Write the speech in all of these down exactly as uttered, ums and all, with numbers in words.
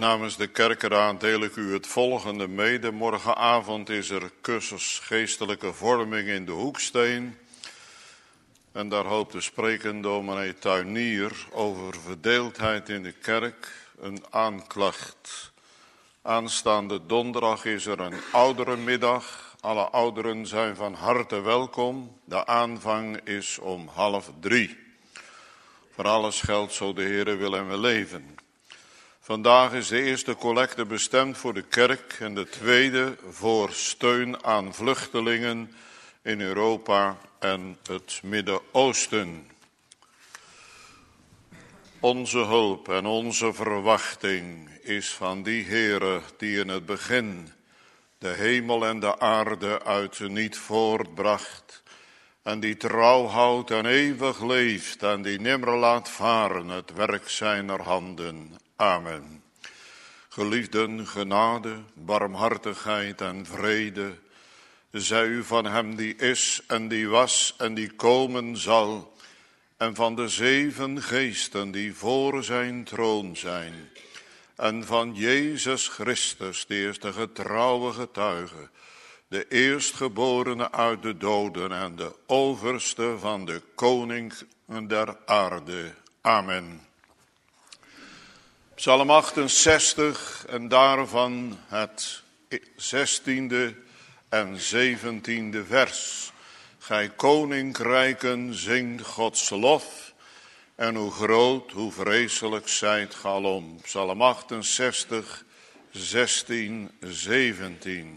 Namens de kerkenraad deel ik u het volgende mede. Morgenavond is er cursus geestelijke vorming in de Hoeksteen. En daar hoopt te spreken dominee Tuinier over verdeeldheid in de kerk, een aanklacht. Aanstaande donderdag is er een ouderenmiddag. Alle ouderen zijn van harte welkom. De aanvang is om half drie. Voor alles geldt zo de Heere wil en we leven. Vandaag is de eerste collecte bestemd voor de kerk en de tweede voor steun aan vluchtelingen in Europa en het Midden-Oosten. Onze hulp en onze verwachting is van die Heere die in het begin de hemel en de aarde uit de niet voortbracht en die trouw houdt en eeuwig leeft en die nimmer laat varen het werk zijner handen. Amen. Geliefden, genade, barmhartigheid en vrede zij u van hem die is en die was en die komen zal en van de zeven geesten die voor zijn troon zijn en van Jezus Christus, die is de getrouwe getuige, de eerstgeborene uit de doden en de overste van de koningen der aarde. Amen. Psalm achtenzestig en daarvan het zestiende en zeventiende vers. Gij koninkrijken zingt Gods lof en hoe groot, hoe vreselijk zijt ge alom. Psalm achtenzestig, zestien, zeventien.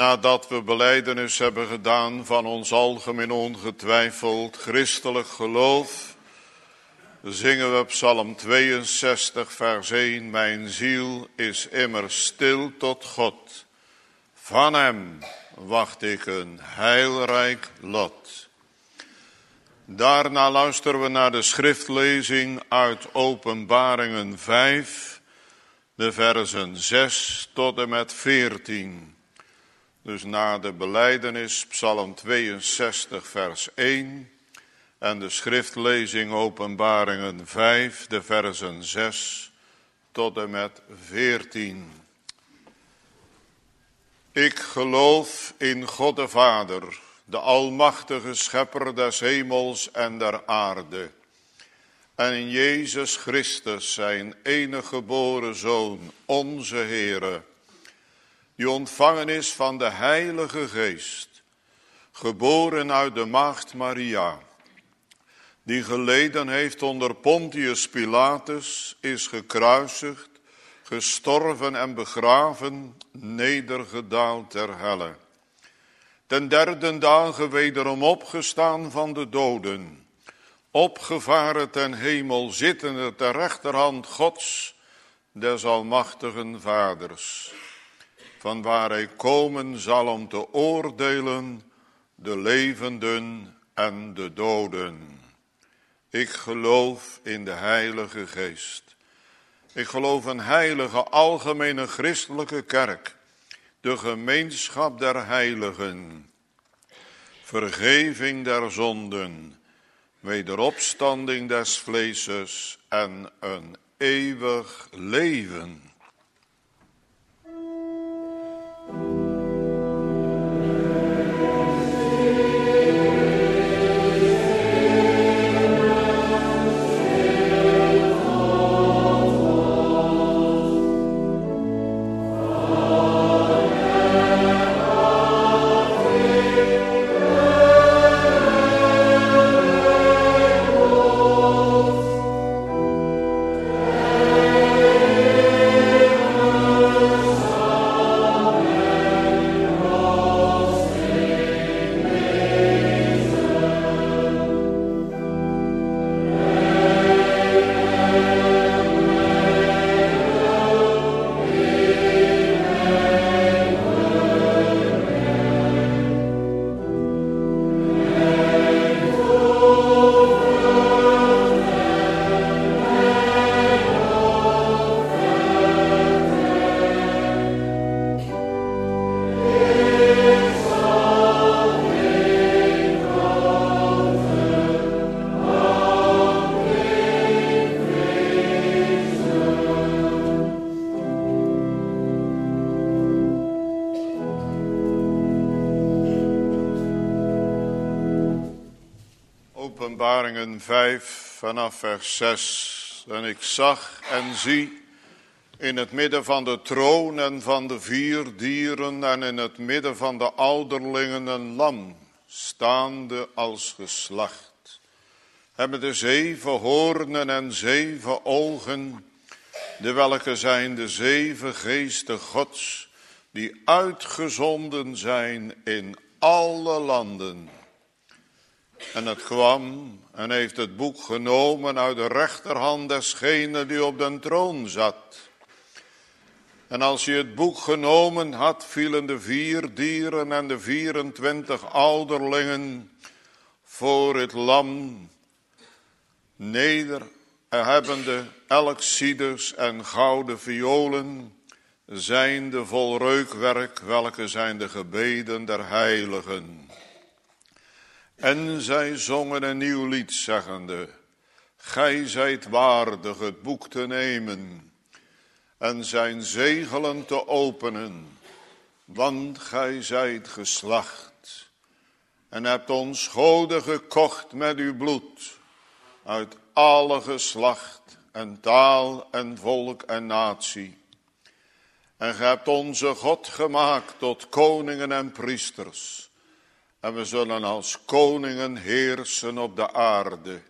nadat we belijdenis hebben gedaan van ons algemeen ongetwijfeld christelijk geloof, zingen we Psalm tweeënzestig vers één. Mijn ziel is immer stil tot God. Van hem wacht ik een heilrijk lot. Daarna luisteren we naar de schriftlezing uit Openbaringen vijf, de versen zes tot en met veertien. Dus na de belijdenis Psalm tweeënzestig vers één en de schriftlezing Openbaringen vijf, de versen zes tot en met veertien. Ik geloof in God de Vader, de almachtige schepper des hemels en der aarde, en in Jezus Christus, zijn enige geboren Zoon, onze Heere, die ontvangen is van de Heilige Geest, geboren uit de maagd Maria, die geleden heeft onder Pontius Pilatus, is gekruisigd, gestorven en begraven, nedergedaald ter helle. Ten derde dagen wederom opgestaan van de doden, opgevaren ten hemel, zittende ter rechterhand Gods, des almachtigen Vaders, van waar hij komen zal om te oordelen de levenden en de doden. Ik geloof in de Heilige Geest. Ik geloof een heilige, algemene christelijke kerk, de gemeenschap der heiligen, vergeving der zonden, wederopstanding des vleeses en een eeuwig leven. Openbaringen vijf vanaf vers zes. En ik zag en zie in het midden van de troon en van de vier dieren en in het midden van de ouderlingen een lam, staande als geslacht, hebben de zeven hoornen en zeven ogen, de welke zijn de zeven geesten Gods, die uitgezonden zijn in alle landen. En het kwam en heeft het boek genomen uit de rechterhand desgene die op den troon zat. En als hij het boek genomen had, vielen de vier dieren en de vierentwintig ouderlingen voor het lam neder, hebbende elk ciders en gouden violen, zijnde vol reukwerk, welke zijn de gebeden der heiligen. En zij zongen een nieuw lied, zeggende: Gij zijt waardig het boek te nemen en zijn zegelen te openen, want gij zijt geslacht en hebt ons goden gekocht met uw bloed uit alle geslacht en taal en volk en natie. En gij hebt onze God gemaakt tot koningen en priesters. En we zullen als koningen heersen op de aarde.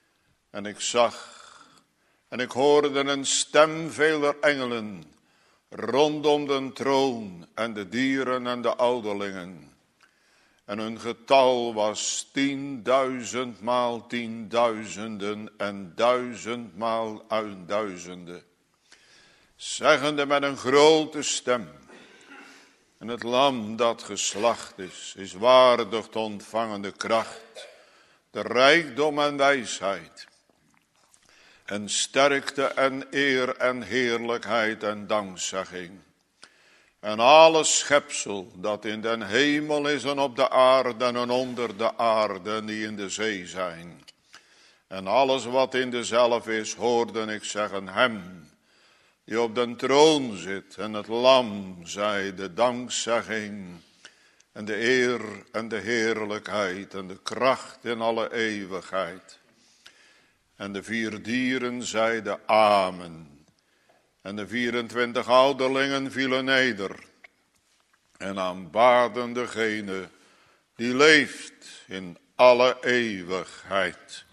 En ik zag en ik hoorde een stem veler engelen, rondom de troon en de dieren en de ouderlingen. En hun getal was tienduizendmaal tienduizenden en duizendmaal uit duizenden. Zeggende met een grote stem: en het lam dat geslacht is, is waardig te ontvangen de kracht, de rijkdom en wijsheid, en sterkte en eer en heerlijkheid en dankzegging. En alle schepsel dat in den hemel is en op de aarde en onder de aarde en die in de zee zijn. En alles wat in dezelfde is, hoorde ik zeggen hem die op den troon zit en het lam, zij de dankzegging en de eer en de heerlijkheid en de kracht in alle eeuwigheid. En de vier dieren zeiden amen. En de vierentwintig ouderlingen vielen neder en aanbaden degene die leeft in alle eeuwigheid.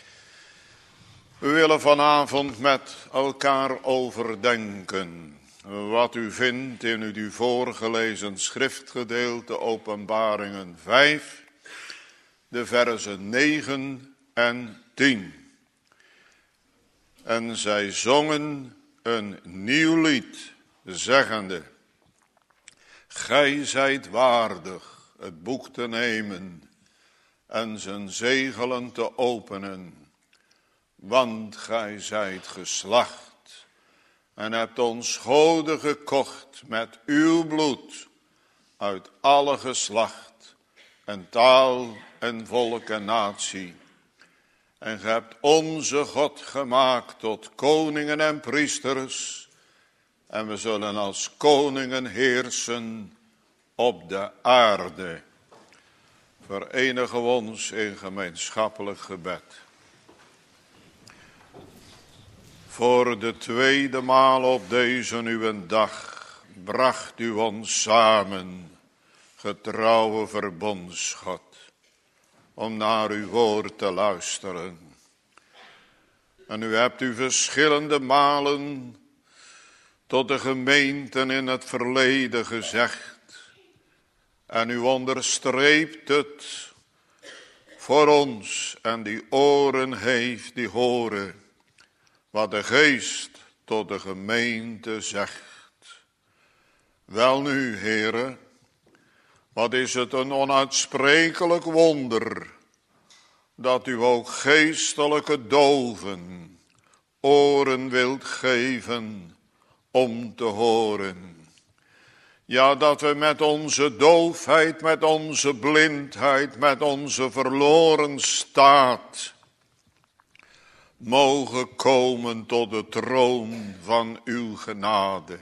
We willen vanavond met elkaar overdenken wat u vindt in uw voorgelezen schriftgedeelte Openbaringen vijf, de versen negen en tien. En zij zongen een nieuw lied, zeggende: gij zijt waardig het boek te nemen en zijn zegelen te openen, want gij zijt geslacht en hebt ons goden gekocht met uw bloed uit alle geslacht en taal en volk en natie. En gij hebt onze God gemaakt tot koningen en priesters. En we zullen als koningen heersen op de aarde. Verenigen we ons in gemeenschappelijk gebed. Voor de tweede maal op deze uw dag bracht u ons samen, getrouwe verbondsgod, om naar uw woord te luisteren. En u hebt u verschillende malen tot de gemeenten in het verleden gezegd. En u onderstreept het voor ons en die oren heeft die horen wat de geest tot de gemeente zegt. Welnu, heren, wat is het een onuitsprekelijk wonder dat u ook geestelijke doven oren wilt geven om te horen. Ja, dat we met onze doofheid, met onze blindheid, met onze verloren staat mogen komen tot de troon van uw genade.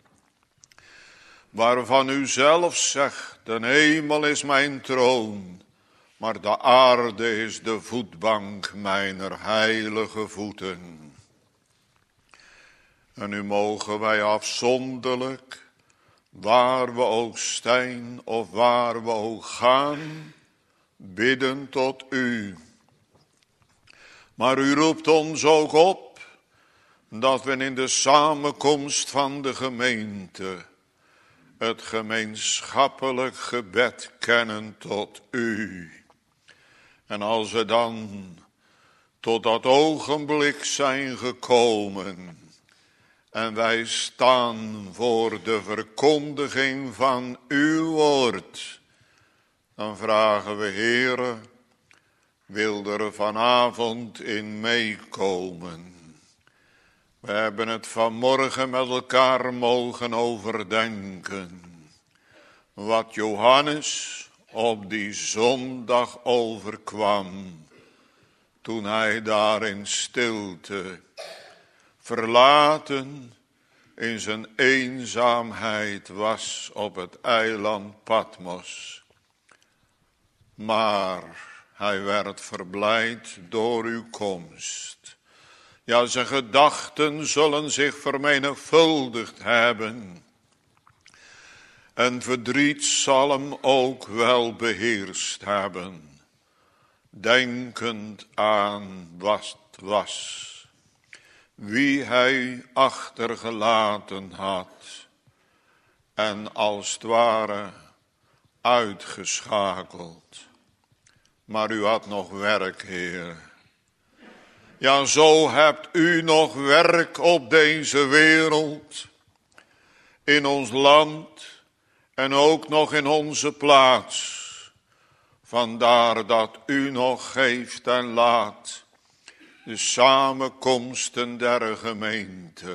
Waarvan u zelf zegt, de hemel is mijn troon, maar de aarde is de voetbank mijner heilige voeten. En nu mogen wij afzonderlijk, waar we ook zijn of waar we ook gaan, bidden tot u. Maar u roept ons ook op, dat we in de samenkomst van de gemeente het gemeenschappelijk gebed kennen tot u. En als we dan tot dat ogenblik zijn gekomen en wij staan voor de verkondiging van uw woord, dan vragen we, Heere, wil er vanavond in meekomen. We hebben het vanmorgen met elkaar mogen overdenken. Wat Johannes op die zondag overkwam, toen hij daar in stilte, verlaten in zijn eenzaamheid was op het eiland Patmos. Maar hij werd verblijd door uw komst. Ja, zijn gedachten zullen zich vermenigvuldigd hebben. En verdriet zal hem ook wel beheerst hebben. Denkend aan wat was. wie hij achtergelaten had en als het ware uitgeschakeld. Maar u had nog werk, Heer. Ja, zo hebt u nog werk op deze wereld, in ons land en ook nog in onze plaats. Vandaar dat u nog geeft en laat de samenkomsten der gemeente.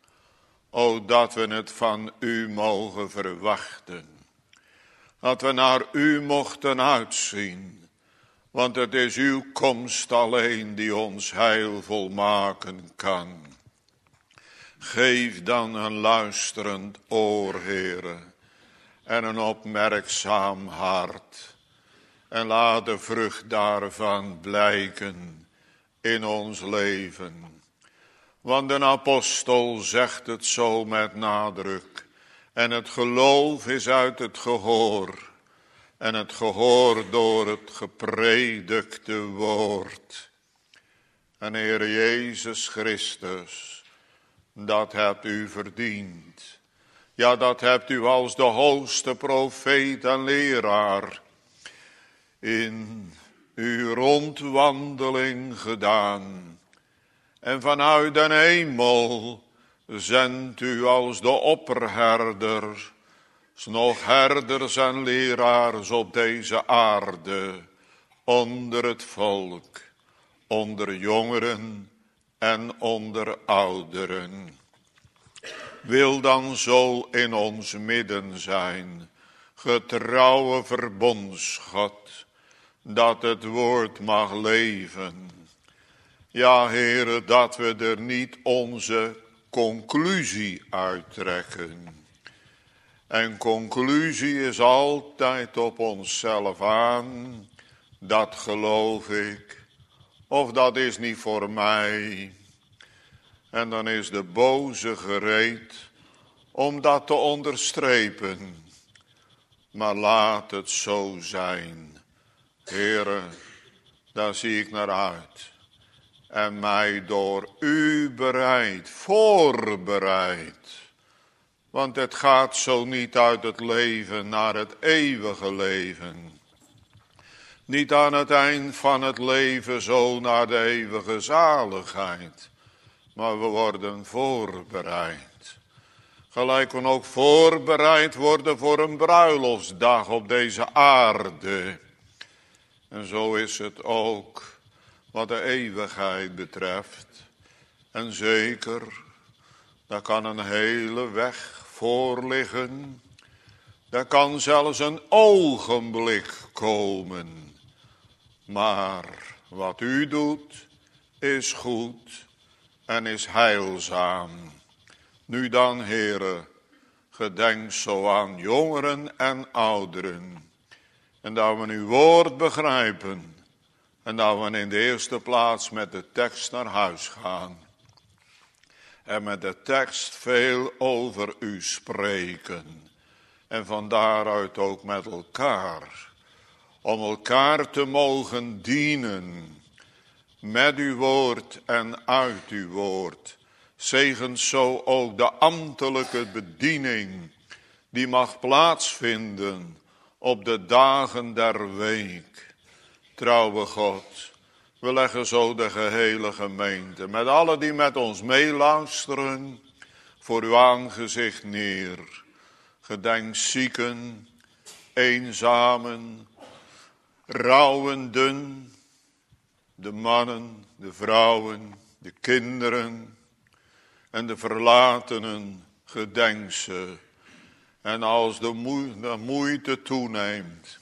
O, dat we het van u mogen verwachten. Dat we naar u mochten uitzien. Want het is uw komst alleen die ons heil volmaken kan. Geef dan een luisterend oor, Heere, en een opmerkzaam hart. En laat de vrucht daarvan blijken in ons leven. Want de apostel zegt het zo met nadruk. En het geloof is uit het gehoor. En het gehoor door het gepredikte woord. En Heer Jezus Christus, dat hebt u verdiend. Ja, dat hebt u als de hoogste profeet en leraar in uw rondwandeling gedaan. En vanuit de hemel zendt u als de opperherder nog herders en leraars op deze aarde, onder het volk, onder jongeren en onder ouderen. Wil dan zo in ons midden zijn, getrouwe verbondsgod, dat het woord mag leven. Ja, Heere, dat we er niet onze conclusie uittrekken. En conclusie is altijd op onszelf aan. Dat geloof ik. Of dat is niet voor mij. En dan is de boze gereed om dat te onderstrepen. Maar laat het zo zijn. Heere, daar zie ik naar uit. En mij door u bereid, voorbereid. Want het gaat zo niet uit het leven naar het eeuwige leven. Niet aan het eind van het leven zo naar de eeuwige zaligheid. Maar we worden voorbereid. Gelijk we ook voorbereid worden voor een bruiloftsdag op deze aarde. En zo is het ook wat de eeuwigheid betreft. En zeker, daar kan een hele weg voor liggen. Daar kan zelfs een ogenblik komen. Maar wat u doet is goed en is heilzaam. Nu dan, Heere, gedenk zo aan jongeren en ouderen. En dat we uw woord begrijpen. En dat we in de eerste plaats met de tekst naar huis gaan. En met de tekst veel over u spreken. En van daaruit ook met elkaar. Om elkaar te mogen dienen. Met uw woord en uit uw woord. Zegen zo ook de ambtelijke bediening. Die mag plaatsvinden op de dagen der week. Trouwe God, we leggen zo de gehele gemeente, met alle die met ons meeluisteren, voor uw aangezicht neer. Gedenk zieken, eenzamen, rouwenden, de mannen, de vrouwen, de kinderen en de verlatenen, gedenk ze. En als de moeite toeneemt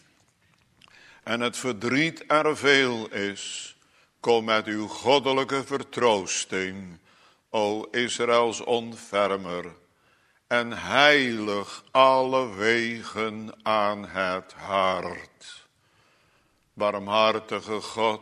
en het verdriet er veel is, kom met uw goddelijke vertroosting, o Israëls ontfermer, en heilig alle wegen aan het hart. Barmhartige God,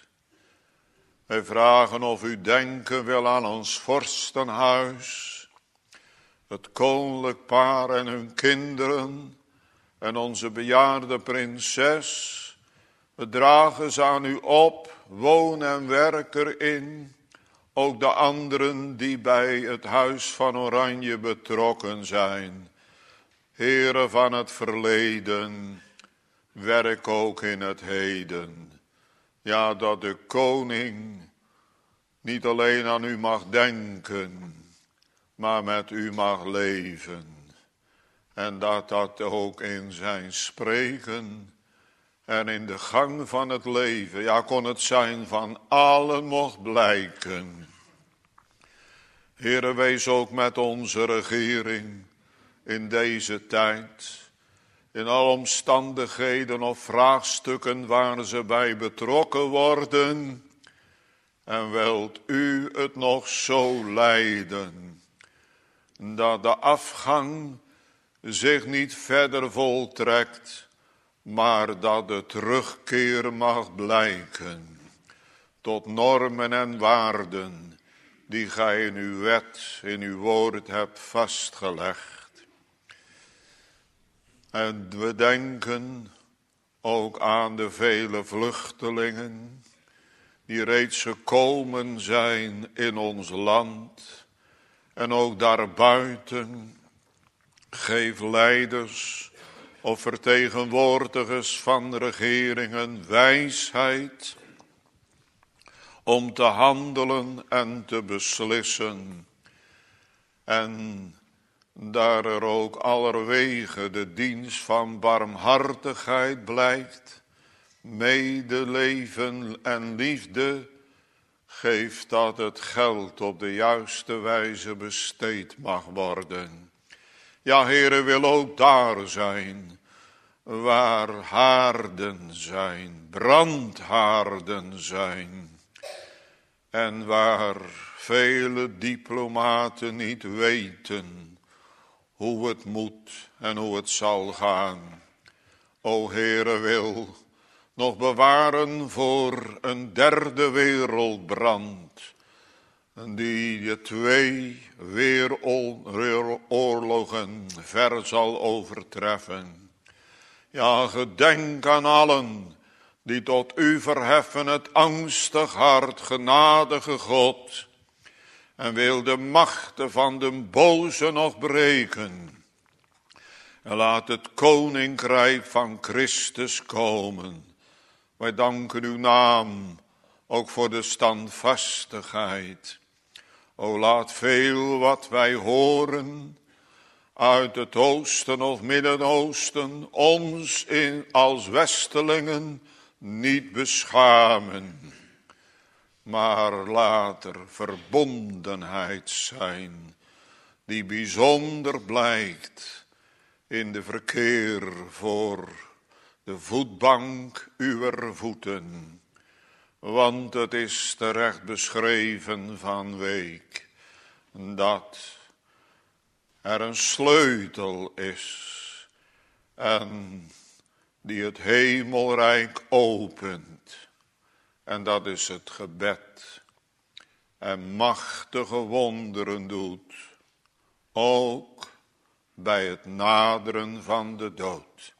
wij vragen of u denken wil aan ons vorstenhuis, het koninklijk paar en hun kinderen en onze bejaarde prinses. We dragen ze aan u op, woon en werk erin, ook de anderen die bij het Huis van Oranje betrokken zijn. Heere van het verleden, werk ook in het heden. Ja, dat de koning niet alleen aan u mag denken, maar met u mag leven. En dat dat ook in zijn spreken en in de gang van het leven, ja, kon het zijn van allen mocht blijken. Heere, wees ook met onze regering in deze tijd, in alle omstandigheden of vraagstukken waar ze bij betrokken worden. En wilt u het nog zo leiden, dat de afgang zich niet verder voltrekt, maar dat de terugkeer mag blijken tot normen en waarden die gij in uw wet, in uw woord hebt vastgelegd. En we denken ook aan de vele vluchtelingen die reeds gekomen zijn in ons land en ook daarbuiten. Geef leiders of vertegenwoordigers van regeringen wijsheid om te handelen en te beslissen. En daar er ook allerwege de dienst van barmhartigheid blijkt, medeleven en liefde, geef dat het geld op de juiste wijze besteed mag worden. Ja, Heere, wil ook daar zijn waar haarden zijn, brandhaarden zijn. En waar vele diplomaten niet weten hoe het moet en hoe het zal gaan. O Heere, wil nog bewaren voor een derde wereldbrand, die de twee wereldoorlogen ver zal overtreffen. Ja, gedenk aan allen die tot u verheffen het angstig hart, genadige God, en wil de machten van de boze nog breken. En laat het koninkrijk van Christus komen. Wij danken uw naam ook voor de standvastigheid. O laat veel wat wij horen uit het oosten of Midden-Oosten ons in, als Westelingen niet beschamen. Maar laat er verbondenheid zijn die bijzonder blijkt in de verkeer voor de voetbank uwer voeten. Want het is terecht beschreven van week dat er een sleutel is en die het hemelrijk opent. En dat is het gebed. En machtige wonderen doet, ook bij het naderen van de dood.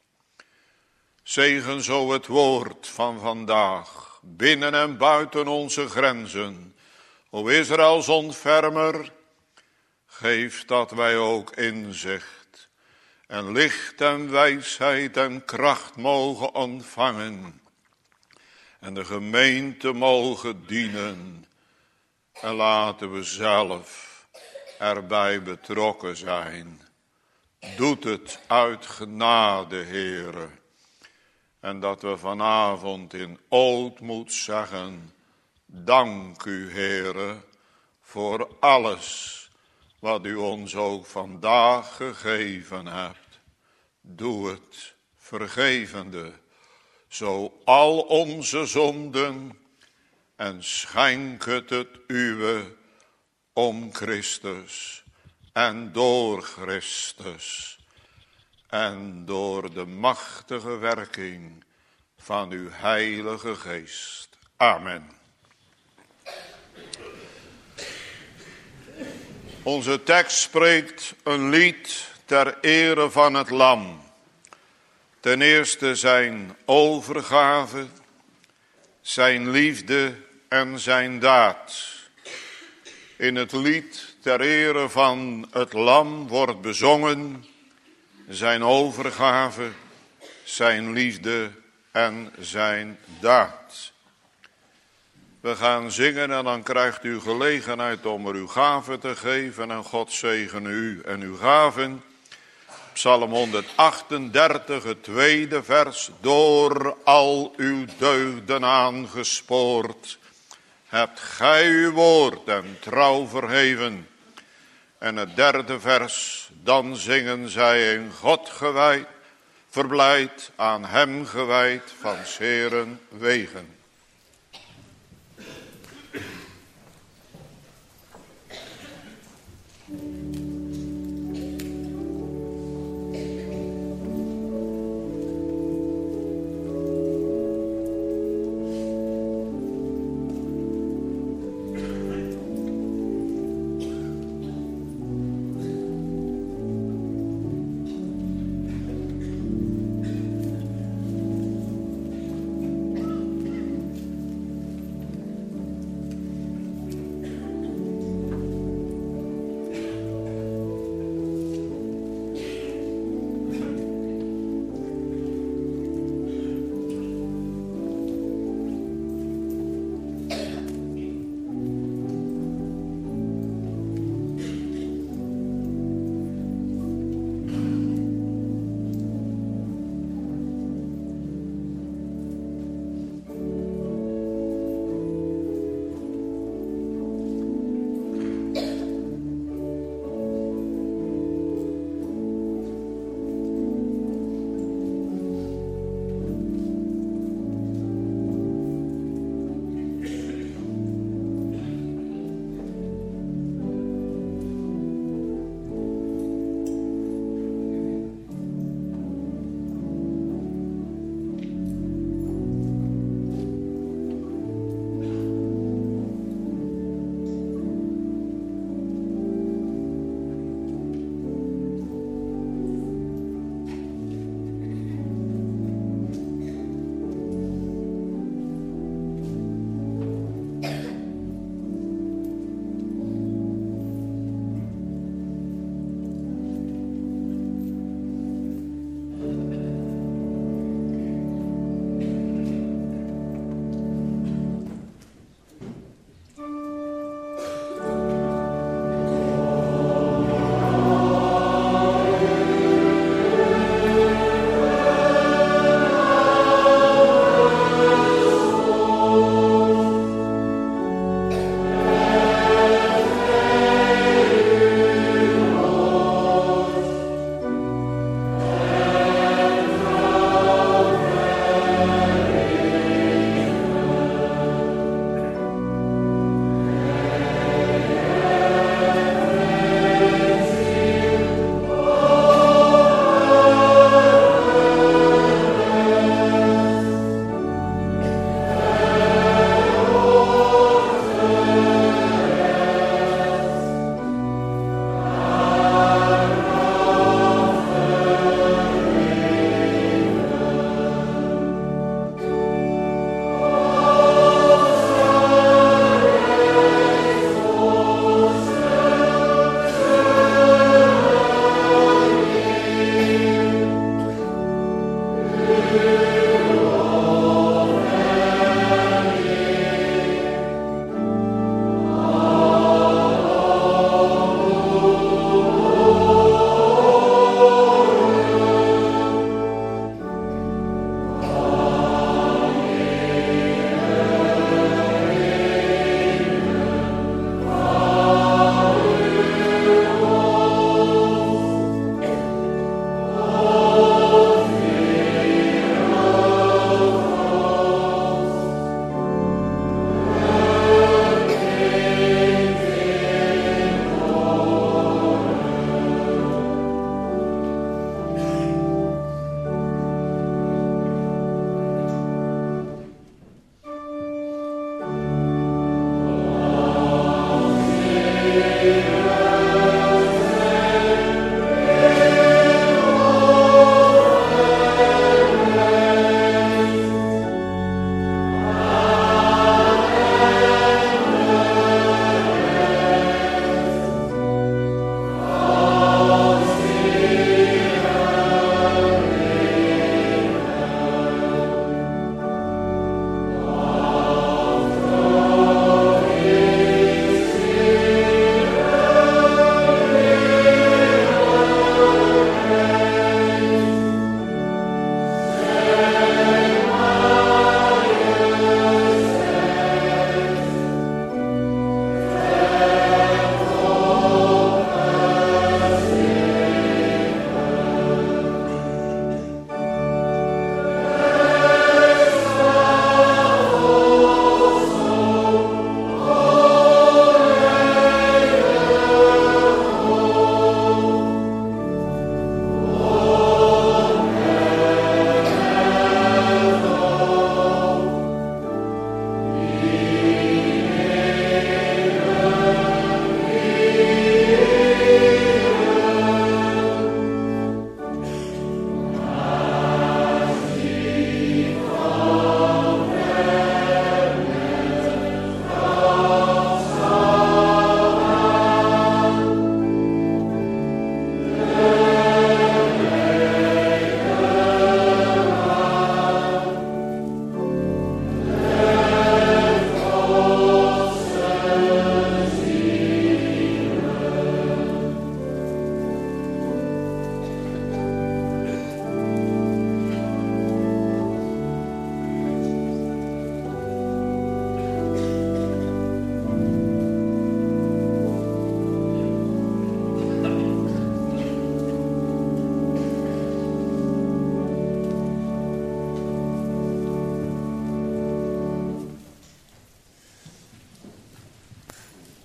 Zegen zo het woord van vandaag, binnen en buiten onze grenzen. O Israëls ontfermer, geef dat wij ook inzicht en licht en wijsheid en kracht mogen ontvangen. En de gemeente mogen dienen. En laten we zelf erbij betrokken zijn. Doet het uit genade, Heere. En dat we vanavond in ootmoed zeggen, dank u, Heere, voor alles wat u ons ook vandaag gegeven hebt. Doe het vergevende, zo al onze zonden, en schenk het het uwe om Christus en door Christus en door de machtige werking van uw Heilige Geest. Amen. Onze tekst spreekt een lied ter ere van het Lam. Ten eerste zijn overgave, zijn liefde en zijn daad. in het lied ter ere van het lam wordt bezongen zijn overgave, zijn liefde en zijn daad. We gaan zingen en dan krijgt u gelegenheid om er uw gave te geven en God zegene u en uw gaven. Psalm honderdachtendertig, het tweede vers. Door al uw deugden aangespoord, hebt gij uw woord en trouw verheven. En het derde vers, dan zingen zij in God gewijd, verblijd, aan hem gewijd, van 's Heeren wegen.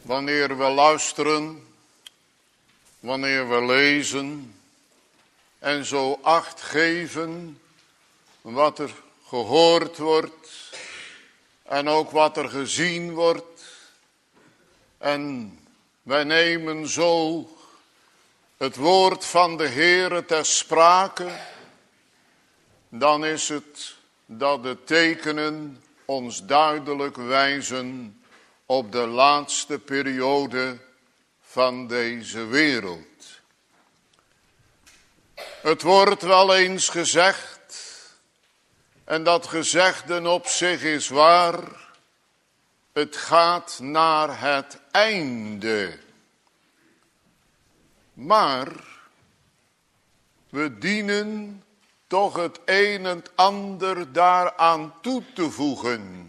Wanneer we luisteren, wanneer we lezen en zo acht geven wat er gehoord wordt en ook wat er gezien wordt. En wij nemen zo het woord van de Heere ter sprake, dan is het dat de tekenen ons duidelijk wijzen op de laatste periode van deze wereld. Het wordt wel eens gezegd, en dat gezegde op zich is waar, het gaat naar het einde. Maar we dienen toch het een en ander daaraan toe te voegen,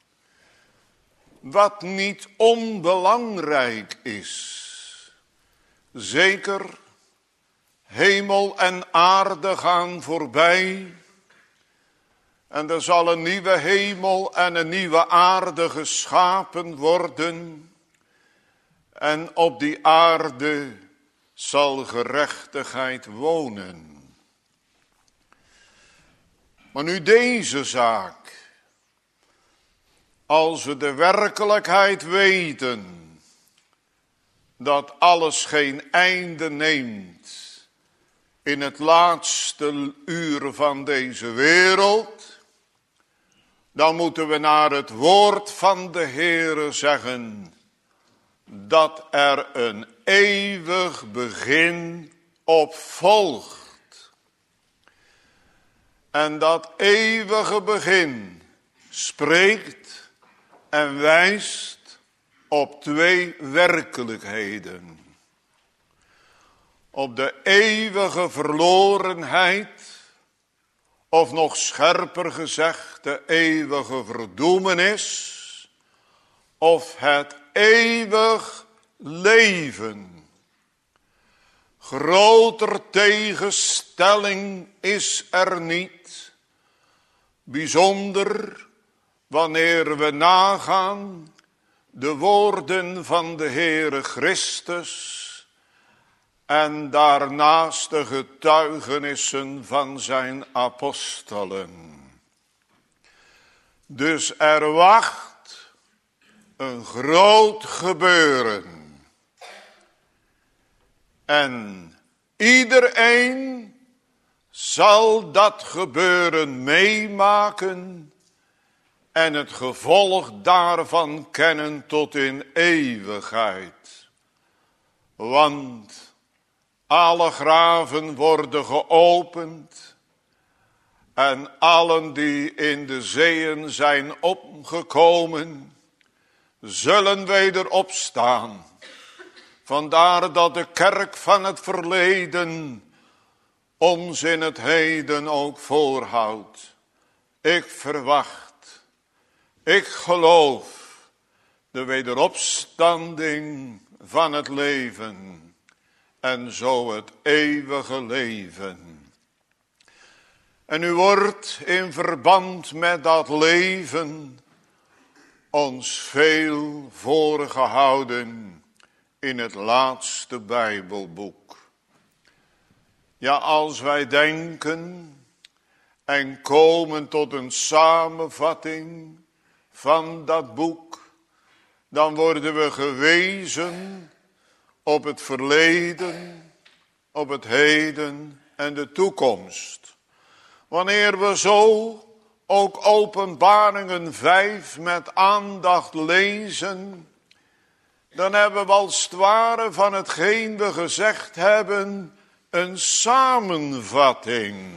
wat niet onbelangrijk is. Zeker, hemel en aarde gaan voorbij en er zal een nieuwe hemel en een nieuwe aarde geschapen worden en op die aarde zal gerechtigheid wonen. Maar nu deze zaak, als we de werkelijkheid weten dat alles geen einde neemt in het laatste uur van deze wereld, dan moeten we naar het woord van de Heere zeggen dat er een eeuwig begin op volgt. En dat eeuwige begin spreekt en wijst op twee werkelijkheden. Op de eeuwige verlorenheid, of nog scherper gezegd, de eeuwige verdoemenis, of het eeuwig leven. Groter tegenstelling is er niet, bijzonder wanneer we nagaan de woorden van de Heere Christus en daarnaast de getuigenissen van zijn apostelen. Dus er wacht een groot gebeuren. En iedereen zal dat gebeuren meemaken en het gevolg daarvan kennen tot in eeuwigheid. Want alle graven worden geopend en allen die in de zeeën zijn omgekomen, zullen weder opstaan. Vandaar dat de kerk van het verleden ons in het heden ook voorhoudt. Ik verwacht, ik geloof de wederopstanding van het leven en zo het eeuwige leven. En u wordt in verband met dat leven ons veel voorgehouden in het laatste Bijbelboek. Ja, als wij denken en komen tot een samenvatting van dat boek, dan worden we gewezen op het verleden, op het heden en de toekomst. Wanneer we zo ook Openbaringen vijf met aandacht lezen, dan hebben we als het ware van hetgeen we gezegd hebben een samenvatting.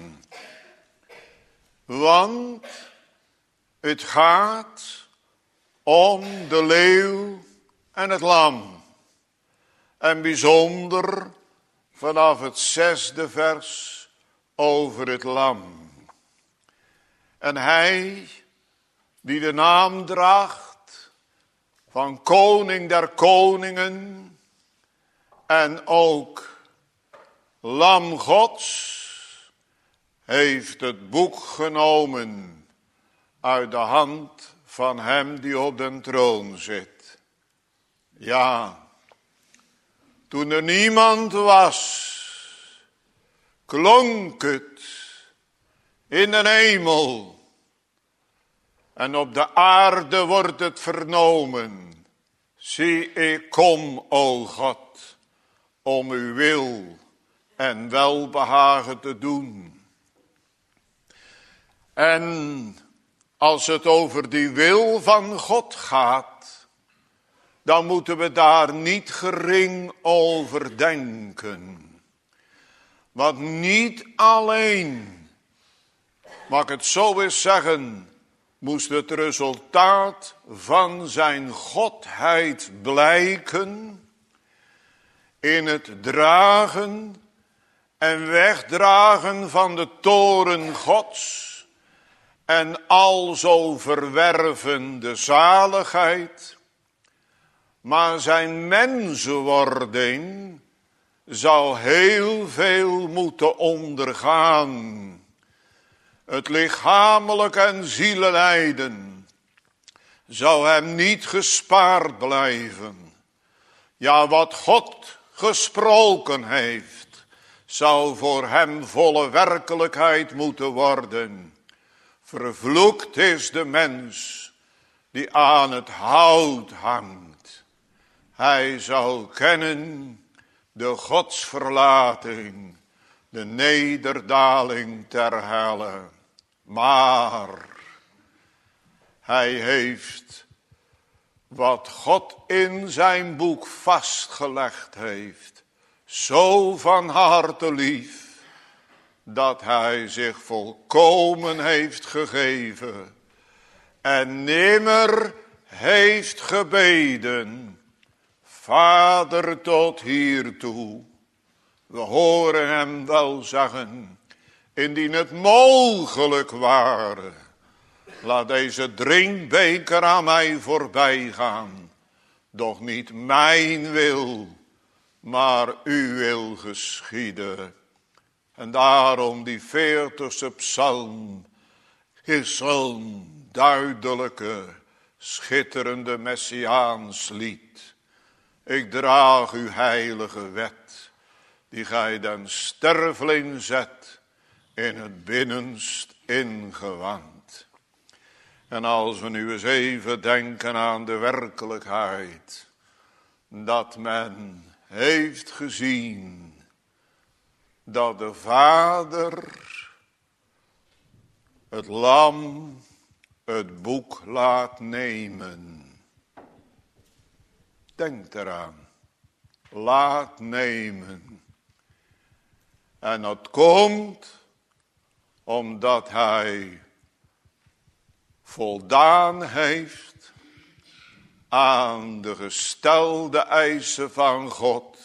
Want het gaat om de leeuw en het lam. En bijzonder vanaf het zesde vers over het lam. En hij die de naam draagt van koning der koningen en ook lam Gods, heeft het boek genomen uit de hand van hem die op den troon zit. Ja, toen er niemand was, klonk het in de hemel. En op de aarde wordt het vernomen. Zie, ik kom, o God, om uw wil en welbehagen te doen. En als het over die wil van God gaat, dan moeten we daar niet gering over denken. Want niet alleen, mag ik het zo eens zeggen, moest het resultaat van zijn godheid blijken in het dragen en wegdragen van de toren Gods en alzo verwerven de zaligheid, maar zijn mensenwording zou heel veel moeten ondergaan. Het lichamelijk en zielenlijden zou hem niet gespaard blijven. Ja, wat God gesproken heeft, zou voor hem volle werkelijkheid moeten worden. Vervloekt is de mens die aan het hout hangt. Hij zou kennen de godsverlating, de nederdaling ter helle. Maar hij heeft wat God in zijn boek vastgelegd heeft, zo van harte lief, dat hij zich volkomen heeft gegeven en nimmer heeft gebeden, Vader, tot hiertoe. We horen hem wel zeggen, indien het mogelijk ware, laat deze drinkbeker aan mij voorbij gaan. Doch niet mijn wil, maar uw wil geschieden. En daarom die veertigste psalm is zo'n duidelijke, schitterende Messiaans lied. Ik draag uw heilige wet, die gij den sterveling zet in het binnenst ingewand. En als we nu eens even denken aan de werkelijkheid, dat men heeft gezien dat de Vader het lam het boek laat nemen. Denk eraan, laat nemen. En dat komt omdat hij voldaan heeft aan de gestelde eisen van God.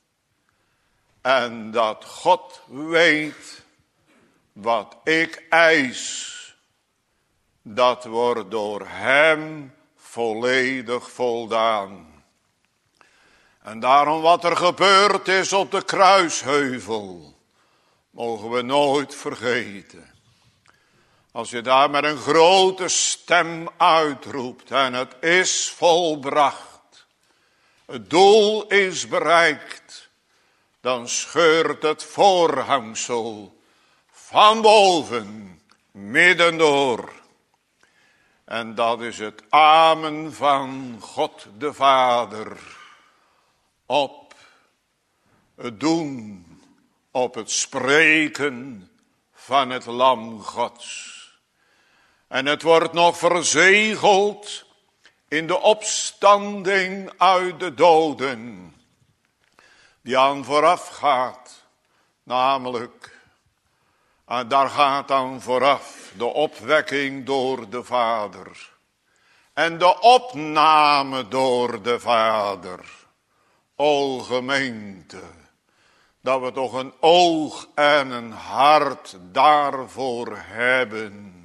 En dat God weet wat ik eis, dat wordt door hem volledig voldaan. En daarom wat er gebeurd is op de kruisheuvel, mogen we nooit vergeten. Als je daar met een grote stem uitroept en het is volbracht, het doel is bereikt, dan scheurt het voorhangsel van boven midden door. En dat is het amen van God de Vader op het doen, op het spreken van het lam Gods. En het wordt nog verzegeld in de opstanding uit de doden, die aan vooraf gaat, namelijk, en daar gaat aan vooraf de opwekking door de Vader en de opname door de Vader. O gemeente, dat we toch een oog en een hart daarvoor hebben.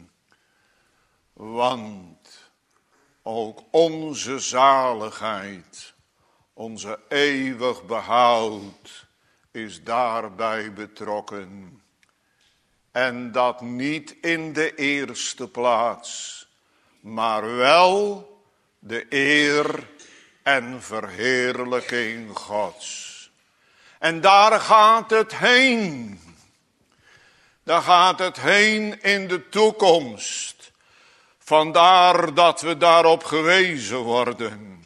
Want ook onze zaligheid, onze eeuwig behoud is daarbij betrokken. En dat niet in de eerste plaats, maar wel de eer en verheerlijking Gods. En daar gaat het heen. Daar gaat het heen in de toekomst. Vandaar dat we daarop gewezen worden.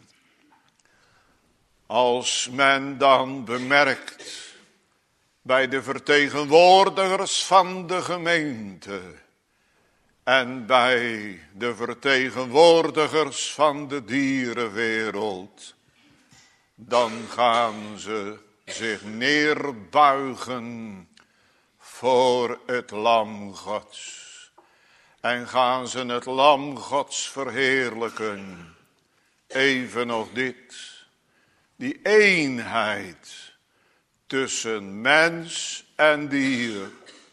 Als men dan bemerkt bij de vertegenwoordigers van de gemeente en bij de vertegenwoordigers van de dierenwereld, dan gaan ze zich neerbuigen voor het lam Gods. En gaan ze het lam Gods verheerlijken. Even nog dit. Die eenheid tussen mens en dier.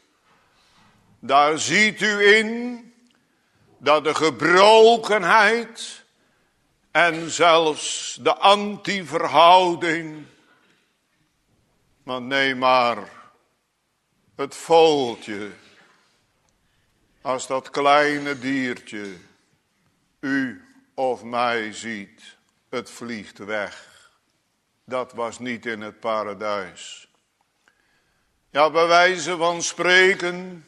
Daar ziet u in dat de gebrokenheid en zelfs de antiverhouding. Maar neem maar het vogeltje. Als dat kleine diertje u of mij ziet, het vliegt weg. Dat was niet in het paradijs. Ja, bij wijze van spreken,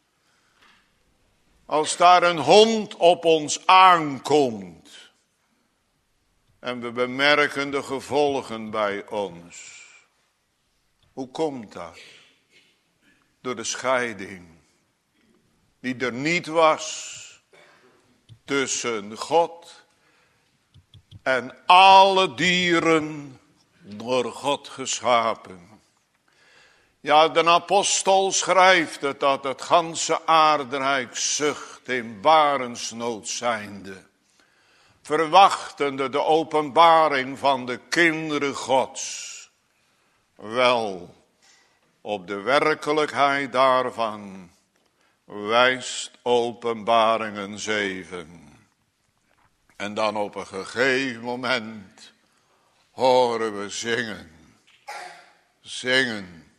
als daar een hond op ons aankomt en we bemerken de gevolgen bij ons. Hoe komt dat? Door de scheiding die er niet was tussen God en alle dieren door God geschapen. Ja, de apostel schrijft het dat het ganse aarderijk zucht in barensnood zijnde, verwachtende de openbaring van de kinderen Gods. Wel, op de werkelijkheid daarvan wijst Openbaringen zeven. En dan op een gegeven moment horen we zingen. Zingen.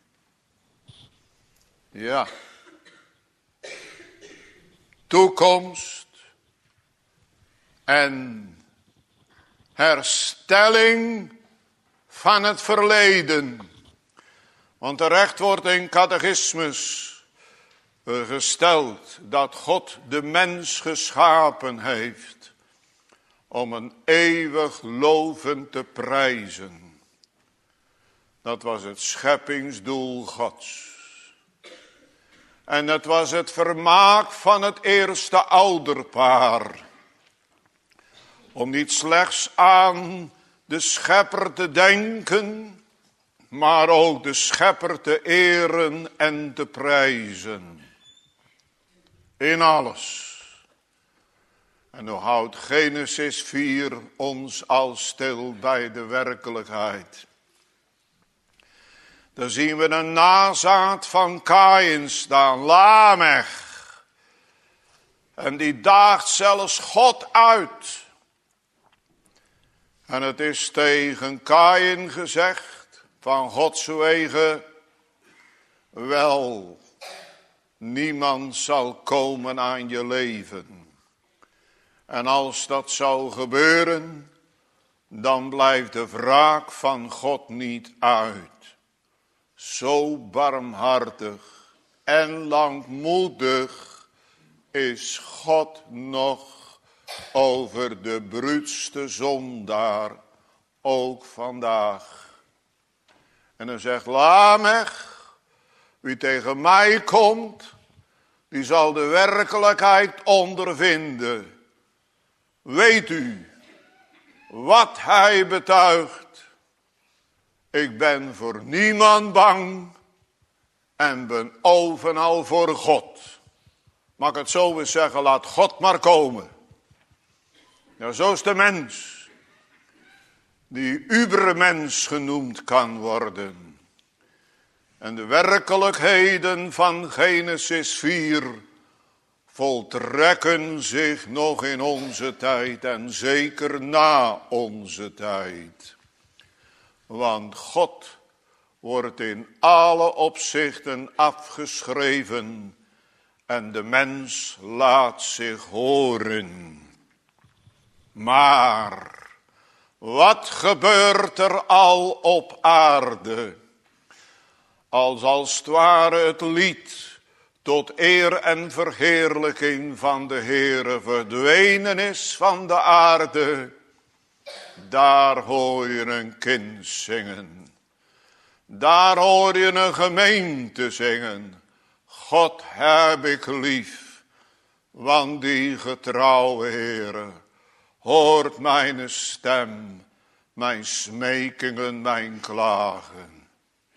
Ja. Toekomst en herstelling van het verleden. Want terecht wordt in catechismus gesteld dat God de mens geschapen heeft om een eeuwig loven te prijzen. Dat was het scheppingsdoel Gods. En het was het vermaak van het eerste ouderpaar. Om niet slechts aan de schepper te denken, maar ook de schepper te eren en te prijzen. In alles. En nu houdt Genesis vier ons al stil bij de werkelijkheid. Dan zien we een nazaat van Kaïn staan, Lamech. En die daagt zelfs God uit. En het is tegen Kaïn gezegd, van Gods wegen, wel, niemand zal komen aan je leven. En als dat zou gebeuren, dan blijft de wraak van God niet uit. Zo barmhartig en langmoedig is God nog over de bruutste zondaar, ook vandaag. En dan zegt Lamech, wie tegen mij komt, die zal de werkelijkheid ondervinden. Weet u wat hij betuigt? Ik ben voor niemand bang en ben overal voor God. Mag ik het zo eens zeggen, laat God maar komen. Ja, zo is de mens, die ubermens genoemd kan worden. En de werkelijkheden van Genesis vier voltrekken zich nog in onze tijd en zeker na onze tijd. Want God wordt in alle opzichten afgeschreven en de mens laat zich horen. Maar Wat gebeurt er al op aarde? Als als het ware het lied tot eer en verheerlijking van de Heere verdwenen is van de aarde. Daar hoor je een kind zingen. Daar hoor je een gemeente zingen. God heb ik lief, want die getrouwe Heere hoort mijn stem, mijn smekingen, mijn klagen.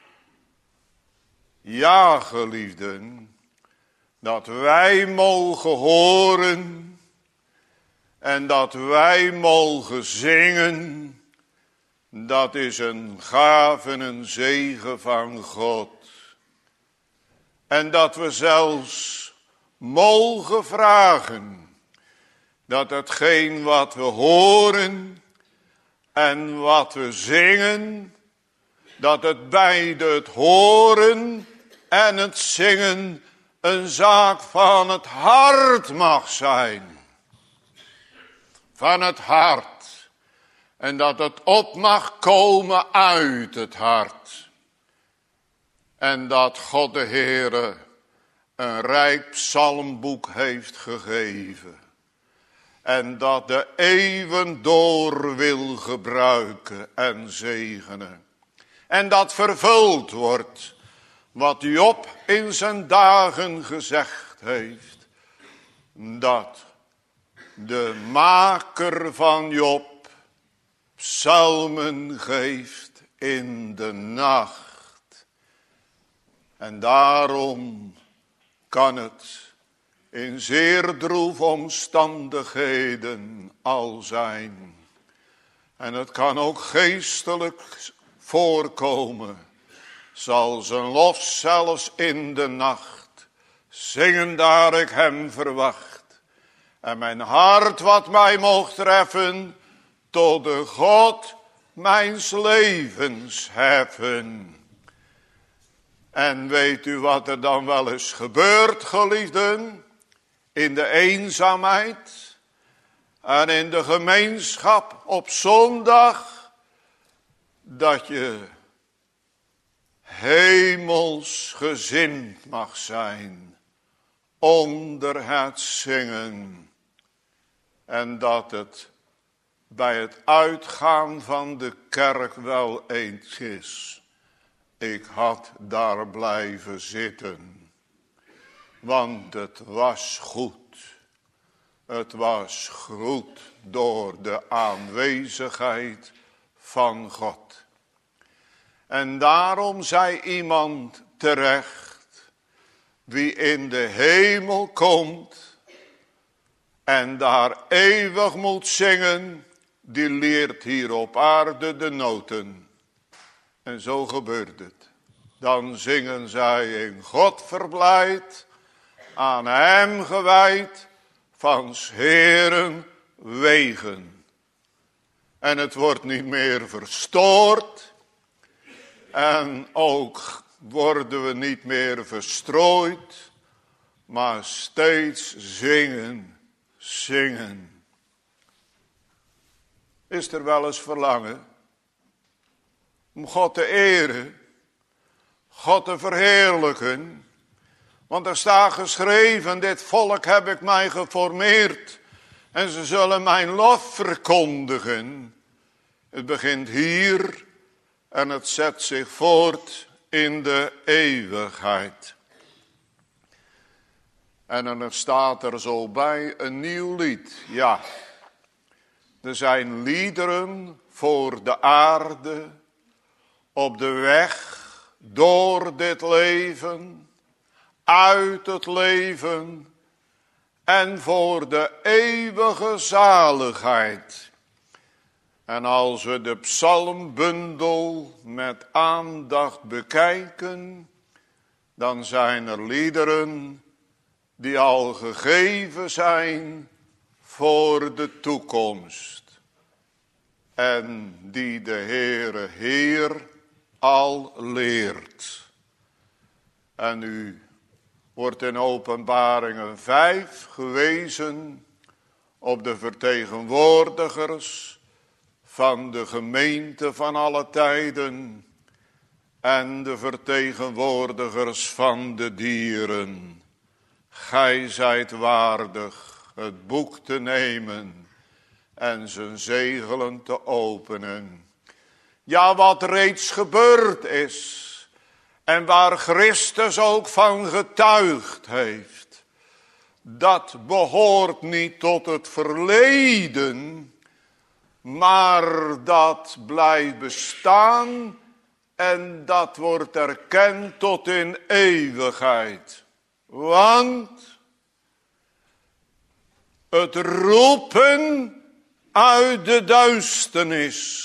Ja, geliefden, dat wij mogen horen en dat wij mogen zingen, dat is een gave en een zegen van God. En dat we zelfs mogen vragen dat hetgeen wat we horen en wat we zingen, dat het beide het horen en het zingen een zaak van het hart mag zijn. Van het hart. En dat het op mag komen uit het hart. En dat God de Heere een rijk psalmboek heeft gegeven. En dat de eeuwen door wil gebruiken en zegenen. En dat vervuld wordt wat Job in zijn dagen gezegd heeft. Dat de maker van Job psalmen geeft in de nacht. En daarom kan het in zeer droeve omstandigheden al zijn. En het kan ook geestelijk voorkomen. Zal zijn lof zelfs in de nacht zingen daar ik hem verwacht. En mijn hart wat mij mocht treffen tot de God mijns levens heffen. En weet u wat er dan wel eens gebeurt, geliefden? In de eenzaamheid en in de gemeenschap op zondag, dat je hemelsgezind mag zijn onder het zingen. En dat het bij het uitgaan van de kerk wel eens is. Ik had daar blijven zitten. Want het was goed. Het was goed door de aanwezigheid van God. En daarom zei iemand terecht. Wie in de hemel komt en daar eeuwig moet zingen, die leert hier op aarde de noten. En zo gebeurt het. Dan zingen zij in God verblijd, aan hem gewijd, van 's Heeren wegen. En het wordt niet meer verstoord. En ook worden we niet meer verstrooid, maar steeds zingen, zingen. Is er wel eens verlangen om God te eren, God te verheerlijken? Want er staat geschreven, dit volk heb ik mij geformeerd en ze zullen mijn lof verkondigen. Het begint hier en het zet zich voort in de eeuwigheid. En dan staat er zo bij een nieuw lied. Ja, er zijn liederen voor de aarde, op de weg, door dit leven, uit het leven en voor de eeuwige zaligheid. En als we de psalmbundel met aandacht bekijken, dan zijn er liederen die al gegeven zijn voor de toekomst. En die de Heere Heer al leert. En u wordt in Openbaringen vijf gewezen op de vertegenwoordigers van de gemeente van alle tijden en de vertegenwoordigers van de dieren. Gij zijt waardig het boek te nemen en zijn zegelen te openen. Ja, wat reeds gebeurd is en waar Christus ook van getuigd heeft, dat behoort niet tot het verleden, maar dat blijft bestaan en dat wordt erkend tot in eeuwigheid. Want het roepen uit de duisternis.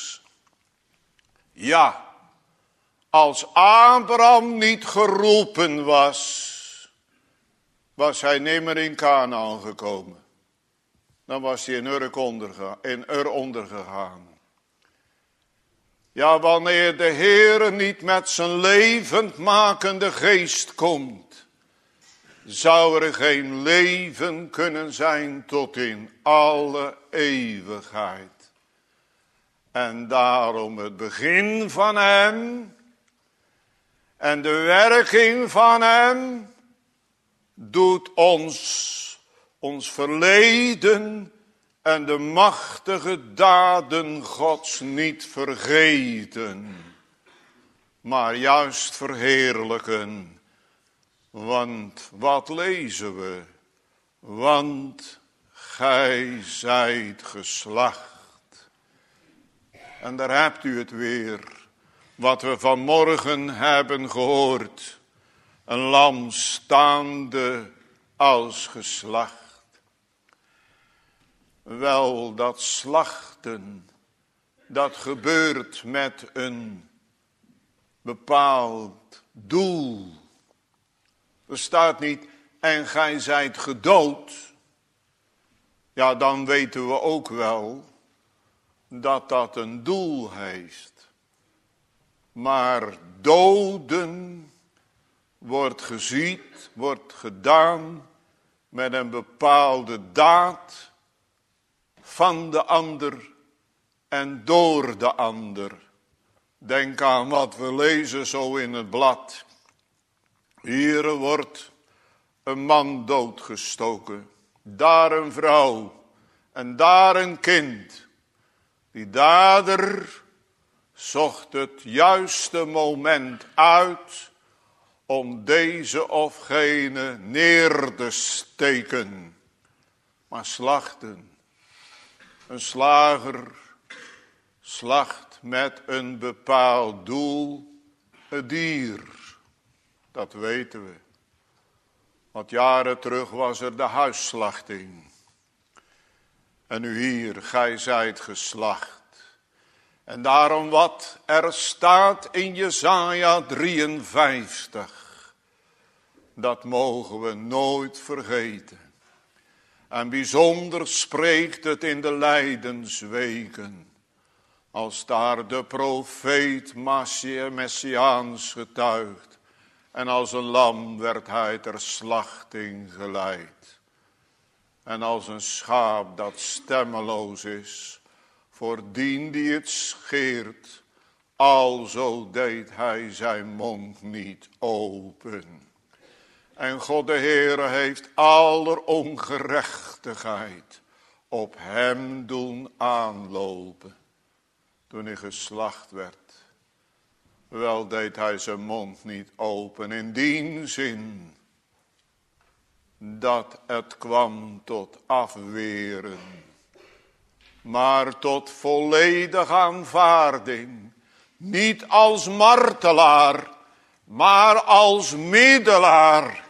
Ja, als Abraham niet geroepen was, was hij nimmer in Kanaan gekomen. Dan was hij in Ur ondergegaan. In Ur ondergegaan. Ja, wanneer de Heere niet met zijn levendmakende geest komt, zou er geen leven kunnen zijn tot in alle eeuwigheid. En daarom het begin van hem en de werking van hem doet ons, ons verleden en de machtige daden Gods niet vergeten, maar juist verheerlijken. Want wat lezen we? Want gij zijt geslacht. En daar hebt u het weer, wat we vanmorgen hebben gehoord. Een lam staande als geslacht. Wel, dat slachten, dat gebeurt met een bepaald doel. Er staat niet, en gij zijt gedood. Ja, dan weten we ook wel dat dat een doel heeft. Maar doden wordt gezied, wordt gedaan met een bepaalde daad van de ander en door de ander. Denk aan wat we lezen zo in het blad. Hier wordt een man doodgestoken, daar een vrouw en daar een kind. Die dader zocht het juiste moment uit om deze of gene neer te steken. Maar slachten, een slager slacht met een bepaald doel het dier. Dat weten we. Wat jaren terug was er de huisslachting. En nu hier, gij zijt geslacht. En daarom wat er staat in Jesaja drieënvijftig. Dat mogen we nooit vergeten. En bijzonder spreekt het in de lijdensweken. Als daar de profeet Messiaans getuigt. En als een lam werd hij ter slachting geleid. En als een schaap dat stemmeloos is, voor dien die het scheert, alzo deed hij zijn mond niet open. En God de Heere heeft aller ongerechtigheid op hem doen aanlopen. Toen hij geslacht werd. Wel deed hij zijn mond niet open in die zin dat het kwam tot afweren, maar tot volledige aanvaarding. Niet als martelaar, maar als middelaar.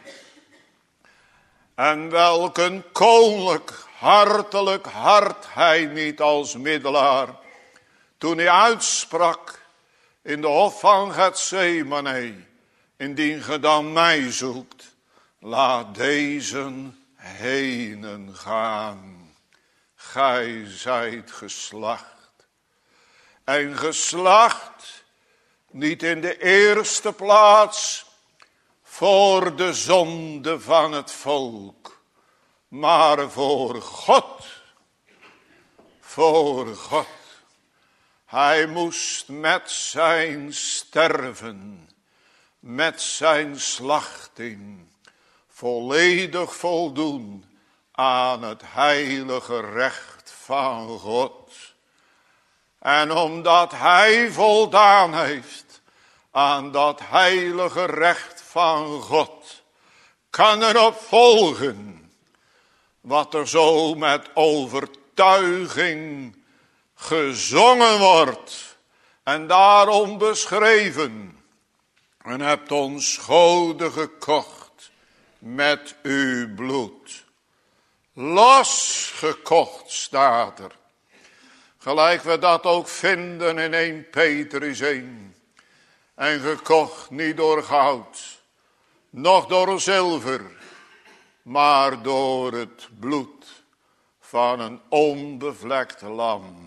En welk een koninklijk, hartelijk hart hij niet als middelaar. Toen hij uitsprak in de hof van Getsemane, indien ge dan mij zoekt, laat deze henen gaan. Gij zijt geslacht. En geslacht niet in de eerste plaats voor de zonde van het volk, maar voor God. Voor God. Hij moest met zijn sterven, met zijn slachting, volledig voldoen aan het heilige recht van God. En omdat hij voldaan heeft aan dat heilige recht van God, kan erop volgen wat er zo met overtuiging gezongen wordt en daarom beschreven. En hebt ons goden gekocht met uw bloed. Losgekocht staat er. Gelijk we dat ook vinden in eerste Petrus één. En gekocht niet door goud, noch door zilver, maar door het bloed van een onbevlekt lam.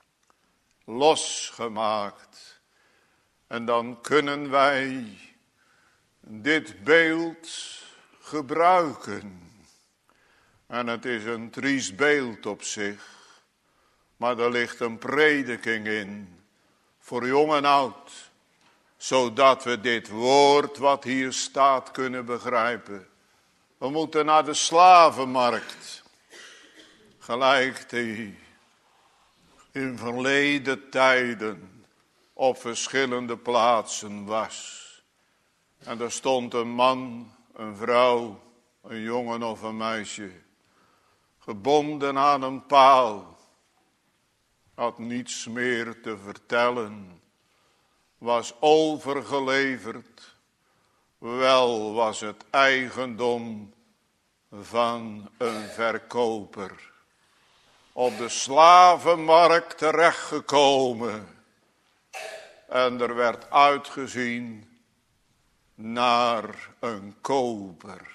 Losgemaakt. En dan kunnen wij dit beeld gebruiken. En het is een triest beeld op zich. Maar er ligt een prediking in. Voor jong en oud. Zodat we dit woord wat hier staat kunnen begrijpen. We moeten naar de slavenmarkt. Gelijk die in verleden tijden op verschillende plaatsen was. En er stond een man, een vrouw, een jongen of een meisje. Gebonden aan een paal. Had niets meer te vertellen. Was overgeleverd. Wel was het eigendom van een verkoper. Op de slavenmarkt terechtgekomen. En er werd uitgezien naar een koper.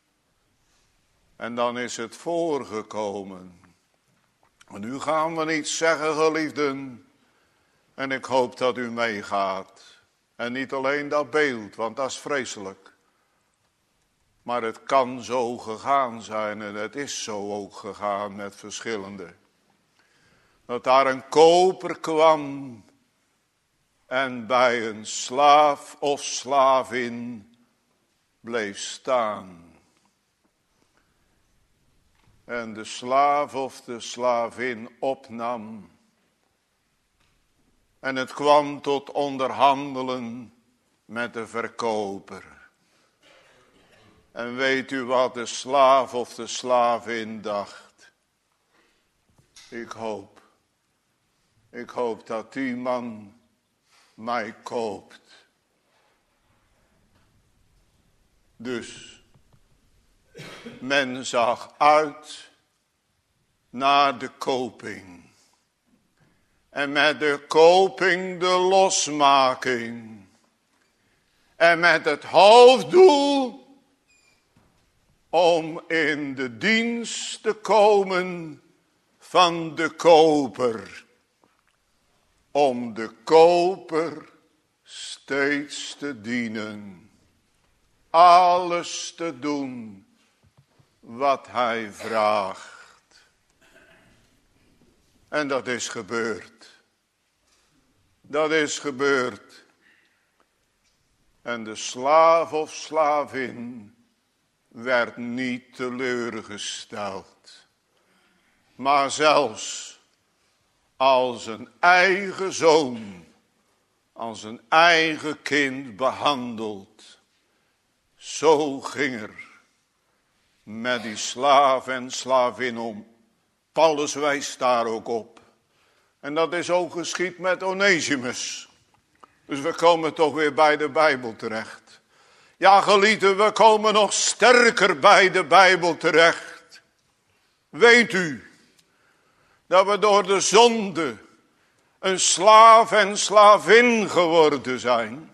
En dan is het voorgekomen. En nu gaan we niet zeggen, geliefden. En ik hoop dat u meegaat. En niet alleen dat beeld, want dat is vreselijk. Maar het kan zo gegaan zijn en het is zo ook gegaan met verschillende. Dat daar een koper kwam en bij een slaaf of slavin bleef staan. En de slaaf of de slavin opnam. En het kwam tot onderhandelen met de verkoper. En weet u wat de slaaf of de slavin dacht? Ik hoop, ik hoop dat die man mij koopt. Dus men zag uit naar de koping. En met de koping de losmaking. En met het hoofddoel om in de dienst te komen van de koper. Om de koper steeds te dienen. Alles te doen wat hij vraagt. En dat is gebeurd. Dat is gebeurd. En de slaaf of slavin werd niet teleurgesteld. Maar zelfs als een eigen zoon, als een eigen kind behandeld. Zo ging er met die slaaf en slavin om. Paulus wijst daar ook op. En dat is ook geschied met Onesimus. Dus we komen toch weer bij de Bijbel terecht. Ja, geliefden, we komen nog sterker bij de Bijbel terecht. Weet u dat we door de zonde een slaaf en slavin geworden zijn?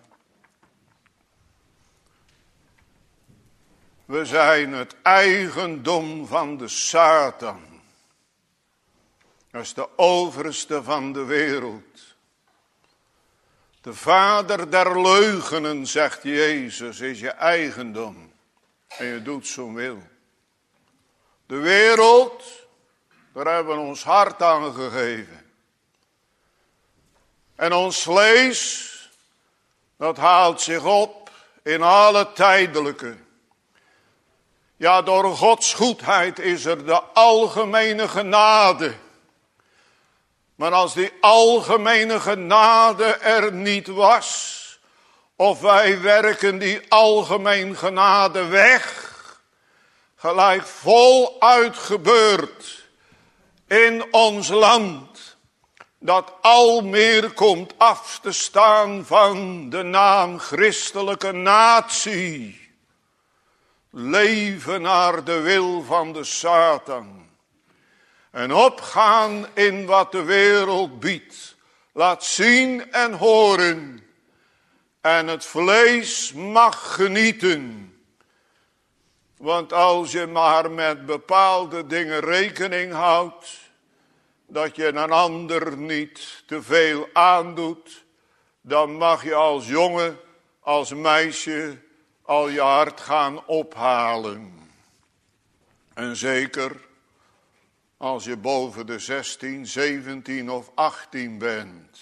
We zijn het eigendom van de Satan. Dat is de overste van de wereld. De vader der leugenen, zegt Jezus, is je eigendom. En je doet zo'n wil. De wereld, daar hebben we ons hart aan gegeven. En ons vlees, dat haalt zich op in alle tijdelijke. Ja, door Gods goedheid is er de algemene genade. Maar als die algemene genade er niet was, of wij werken die algemene genade weg, gelijk voluit gebeurt in ons land, dat al meer komt af te staan van de naam christelijke natie. Leven naar de wil van de Satan. En opgaan in wat de wereld biedt. Laat zien en horen. En het vlees mag genieten. Want als je maar met bepaalde dingen rekening houdt, dat je een ander niet te veel aandoet, dan mag je als jongen, als meisje al je hart gaan ophalen. En zeker als je boven de zestien, zeventien of achttien bent.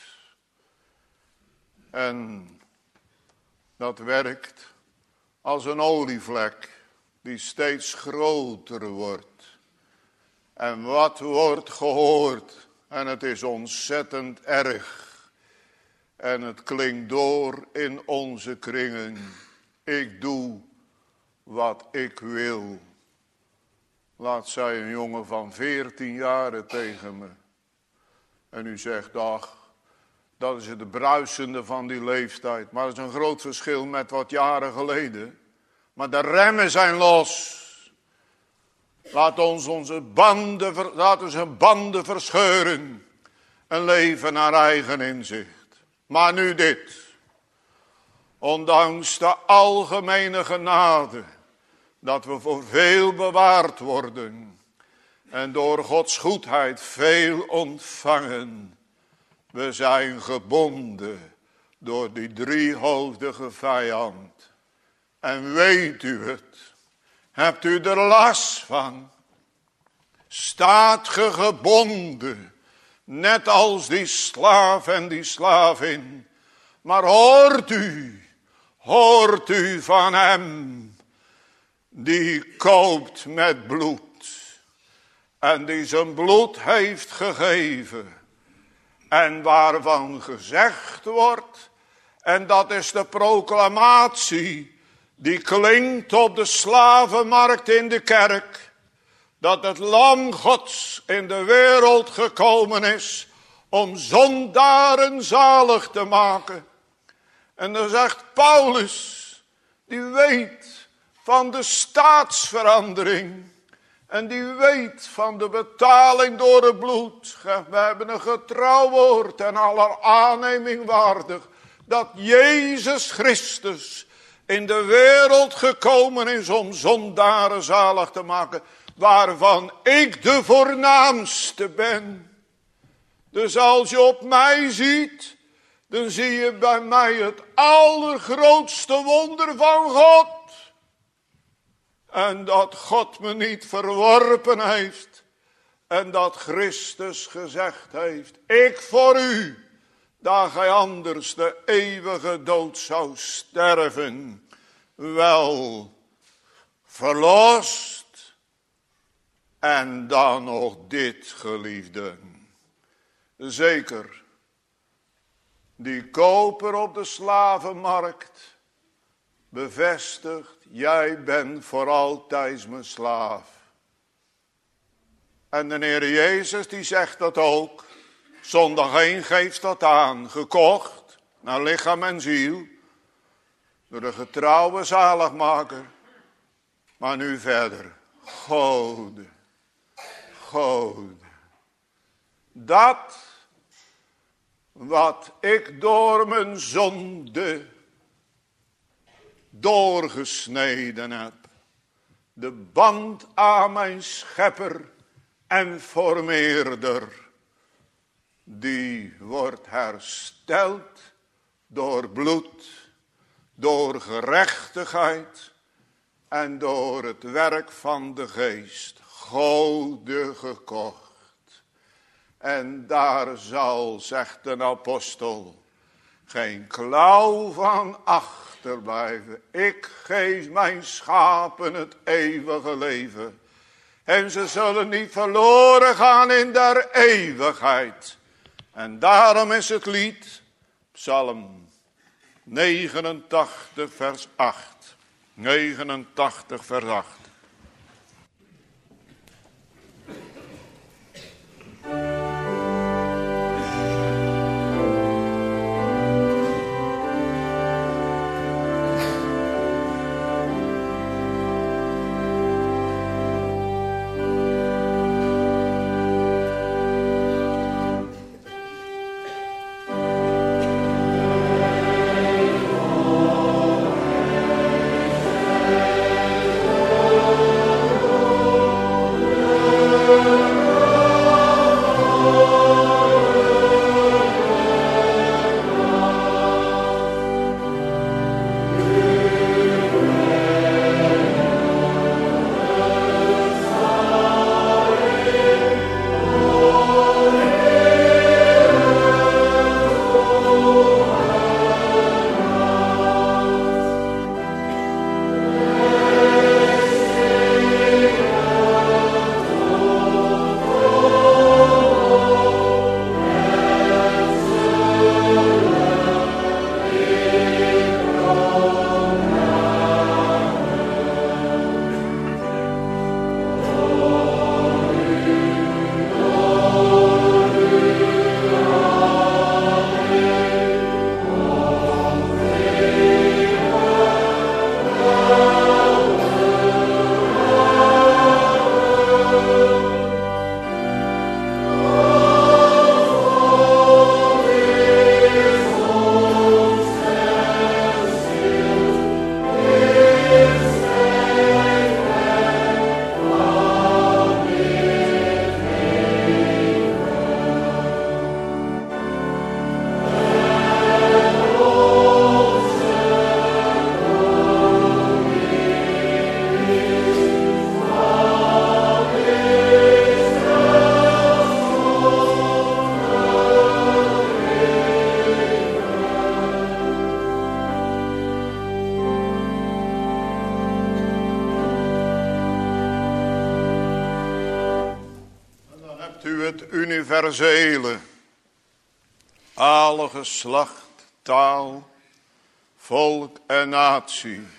En dat werkt als een olievlek die steeds groter wordt. En wat wordt gehoord, en het is ontzettend erg. En het klinkt door in onze kringen. Ik doe wat ik wil. Laat zij een jongen van veertien jaren tegen me. En u zegt, ach, dat is het bruisende van die leeftijd. Maar dat is een groot verschil met wat jaren geleden. Maar de remmen zijn los. Laat ons onze banden, laat ons een banden verscheuren. En leven naar eigen inzicht. Maar nu dit. Ondanks de algemene genade. Dat we voor veel bewaard worden. En door Gods goedheid veel ontvangen. We zijn gebonden door die driehoofdige vijand. En weet u het? Hebt u er last van? Staat ge gebonden, net als die slaaf en die slavin. Maar hoort u, hoort u van hem, die koopt met bloed. En die zijn bloed heeft gegeven. En waarvan gezegd wordt, en dat is de proclamatie die klinkt op de slavenmarkt in de kerk, dat het lam Gods in de wereld gekomen is om zondaren zalig te maken. En dan zegt Paulus, die weet van de staatsverandering en die weet van de betaling door het bloed. We hebben een getrouw woord en aller aanneming waardig dat Jezus Christus in de wereld gekomen is om zondaren zalig te maken, waarvan ik de voornaamste ben. Dus als je op mij ziet, dan zie je bij mij het allergrootste wonder van God. En dat God me niet verworpen heeft. En dat Christus gezegd heeft, ik voor u, dat gij anders de eeuwige dood zou sterven, wel verlost. En dan nog dit, geliefden. Zeker, die koper op de slavenmarkt bevestigt, jij bent voor altijd mijn slaaf. En de Heer Jezus die zegt dat ook. Zondag heen geeft dat aan, gekocht naar lichaam en ziel. Door de getrouwe zaligmaker. Maar nu verder. Gode, Gode. Dat wat ik door mijn zonde doorgesneden heb. De band aan mijn schepper en formeerder. Die wordt hersteld door bloed, door gerechtigheid en door het werk van de geest. Gode gekocht. En daar zal, zegt de apostel, geen klauw van achterblijven. Ik geef mijn schapen het eeuwige leven. En ze zullen niet verloren gaan in der eeuwigheid. En daarom is het lied, Psalm negenentachtig vers acht. negenentachtig vers acht. Universele, alle geslacht, taal, volk en natie.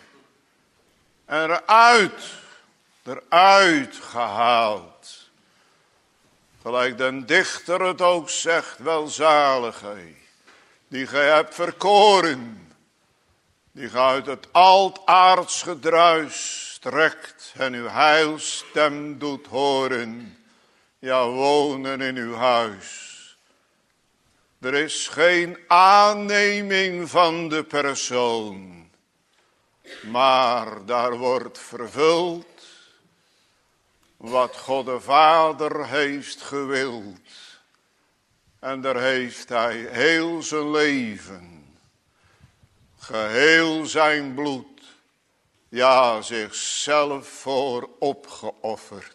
Eruit, eruit gehaald. Gelijk den dichter het ook zegt, welzalig gij, die gij hebt verkoren, die gij uit het altaards gedruis strekt en uw heilstem doet horen. Ja, wonen in uw huis. Er is geen aanneming van de persoon. Maar daar wordt vervuld wat God de Vader heeft gewild. En daar heeft hij heel zijn leven, geheel zijn bloed, ja, zichzelf voor opgeofferd.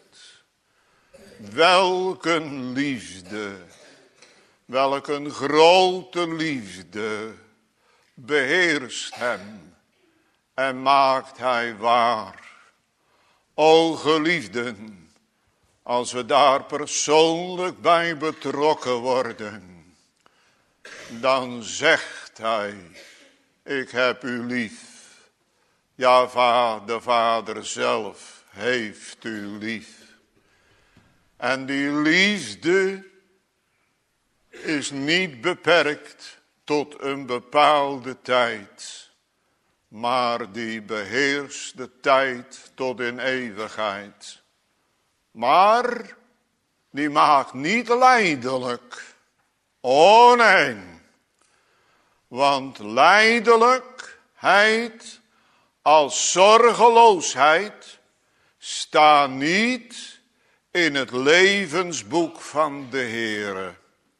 Welk een liefde, welk een grote liefde beheerst hem en maakt hij waar. O geliefden, als we daar persoonlijk bij betrokken worden, dan zegt hij, ik heb u lief. Ja, de Vader zelf heeft u lief. En die liefde is niet beperkt tot een bepaalde tijd, maar die beheerst de tijd tot in eeuwigheid. Maar die maakt niet lijdelijk. Oh nee, want lijdelijkheid als zorgeloosheid staan niet in het levensboek van de Heere.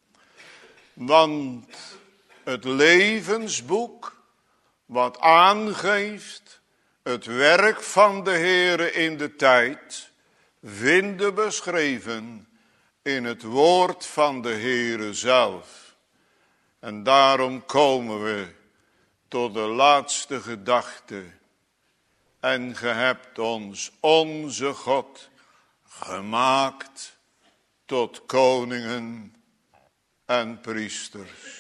Want het levensboek wat aangeeft het werk van de Heere in de tijd, vinden beschreven in het woord van de Heere zelf. En daarom komen we tot de laatste gedachte. En ge hebt ons, onze God, gemaakt tot koningen en priesters.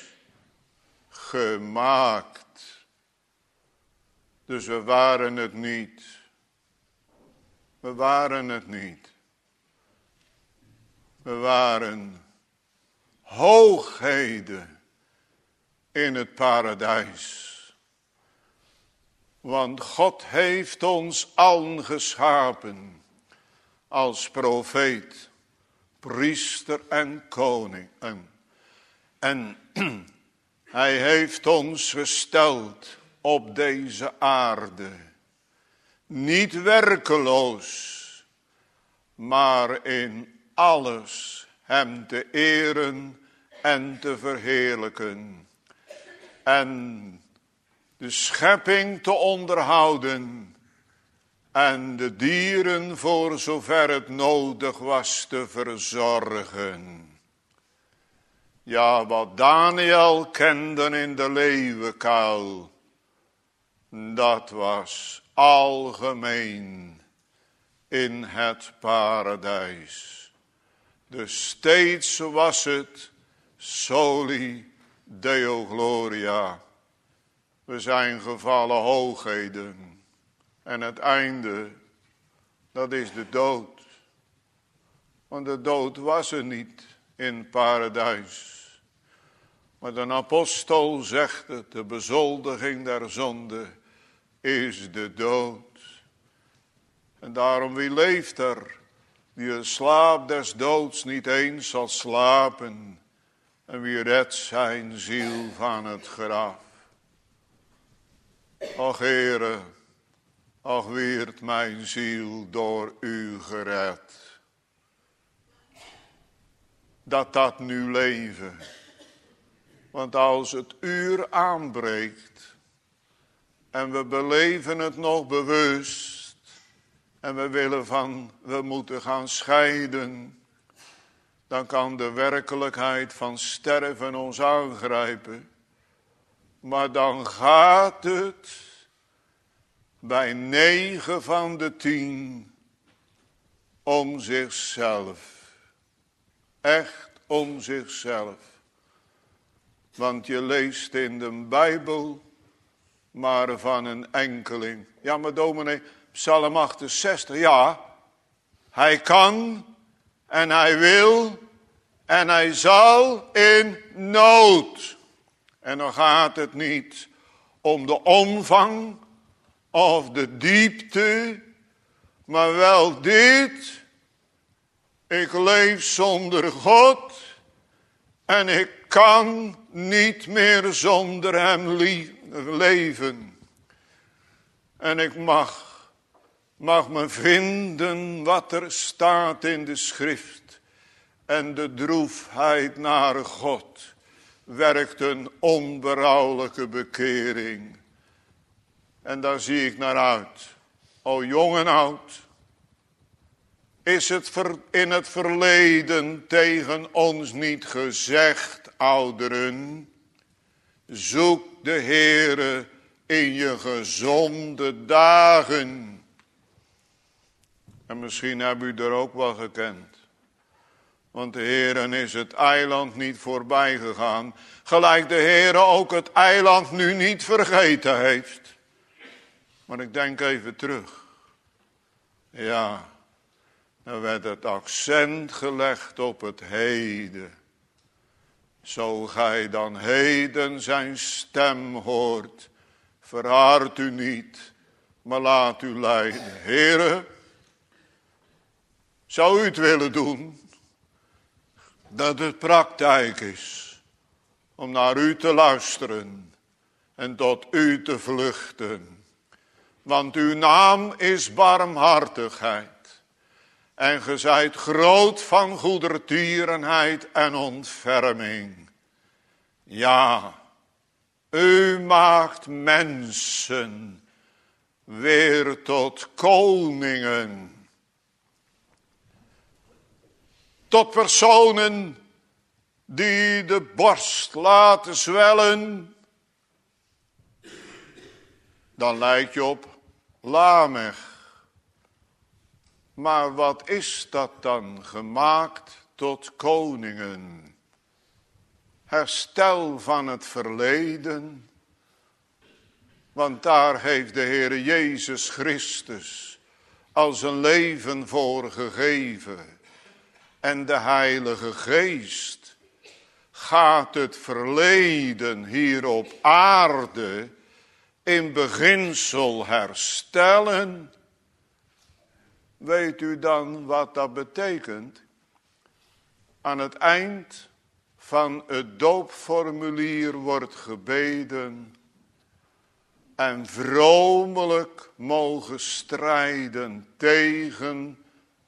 Gemaakt. Dus we waren het niet. We waren het niet. We waren hoogheden in het paradijs. Want God heeft ons allen geschapen als profeet, priester en koning. En, en hij heeft ons gesteld op deze aarde. Niet werkeloos, maar in alles hem te eren en te verheerlijken. En de schepping te onderhouden. En de dieren voor zover het nodig was te verzorgen. Ja, wat Daniel kende in de leeuwenkuil, dat was algemeen in het paradijs. Dus steeds was het soli Deo gloria. We zijn gevallen hoogheden. En het einde, dat is de dood. Want de dood was er niet in het paradijs. Maar de apostel zegt het, de bezoldiging der zonde is de dood. En daarom, wie leeft er, die de slaap des doods niet eens zal slapen. En wie redt zijn ziel van het graf. Och Heere, ach wierd mijn ziel door u gered. Dat dat nu leven. Want als het uur aanbreekt en we beleven het nog bewust en we willen van, we moeten gaan scheiden, dan kan de werkelijkheid van sterven ons aangrijpen. Maar dan gaat het bij negen van de tien om zichzelf. Echt om zichzelf. Want je leest in de Bijbel maar van een enkeling. Ja, maar dominee, Psalm achtenzestig, ja. Hij kan en hij wil en hij zal in nood. En dan gaat het niet om de omvang of de diepte, maar wel dit. Ik leef zonder God en ik kan niet meer zonder hem leven. En ik mag, mag me vinden wat er staat in de schrift. En de droefheid naar God werkt een onberouwelijke bekering. En daar zie ik naar uit. O jong en oud. Is het in het verleden tegen ons niet gezegd, ouderen? Zoek de Heere in je gezonde dagen. En misschien hebben u er ook wel gekend. Want de Heere is het eiland niet voorbij gegaan. Gelijk de Heere ook het eiland nu niet vergeten heeft. Maar ik denk even terug. Ja. Dan werd het accent gelegd op het heden. Zo gij dan heden zijn stem hoort, verhard u niet, maar laat u leiden. Heere, zou u het willen doen, dat het praktijk is om naar u te luisteren en tot u te vluchten. Want uw naam is barmhartigheid. En ge zijt groot van goedertierenheid en ontferming. Ja, u maakt mensen weer tot koningen. tot personen die de borst laten zwellen, dan lijk je op Lamech. Maar wat is dat dan? Gemaakt tot koningen. Herstel van het verleden. Want daar heeft de Heer Jezus Christus al zijn leven voor gegeven. En de Heilige Geest gaat het verleden hier op aarde in beginsel herstellen. Weet u dan wat dat betekent? Aan het eind van het doopformulier wordt gebeden en vromelijk mogen strijden tegen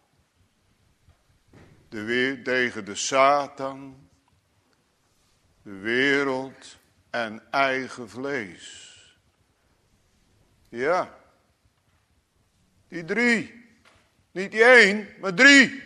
de, weer, tegen de Satan, de wereld en eigen vlees. Ja, die drie. Niet die één, maar drie.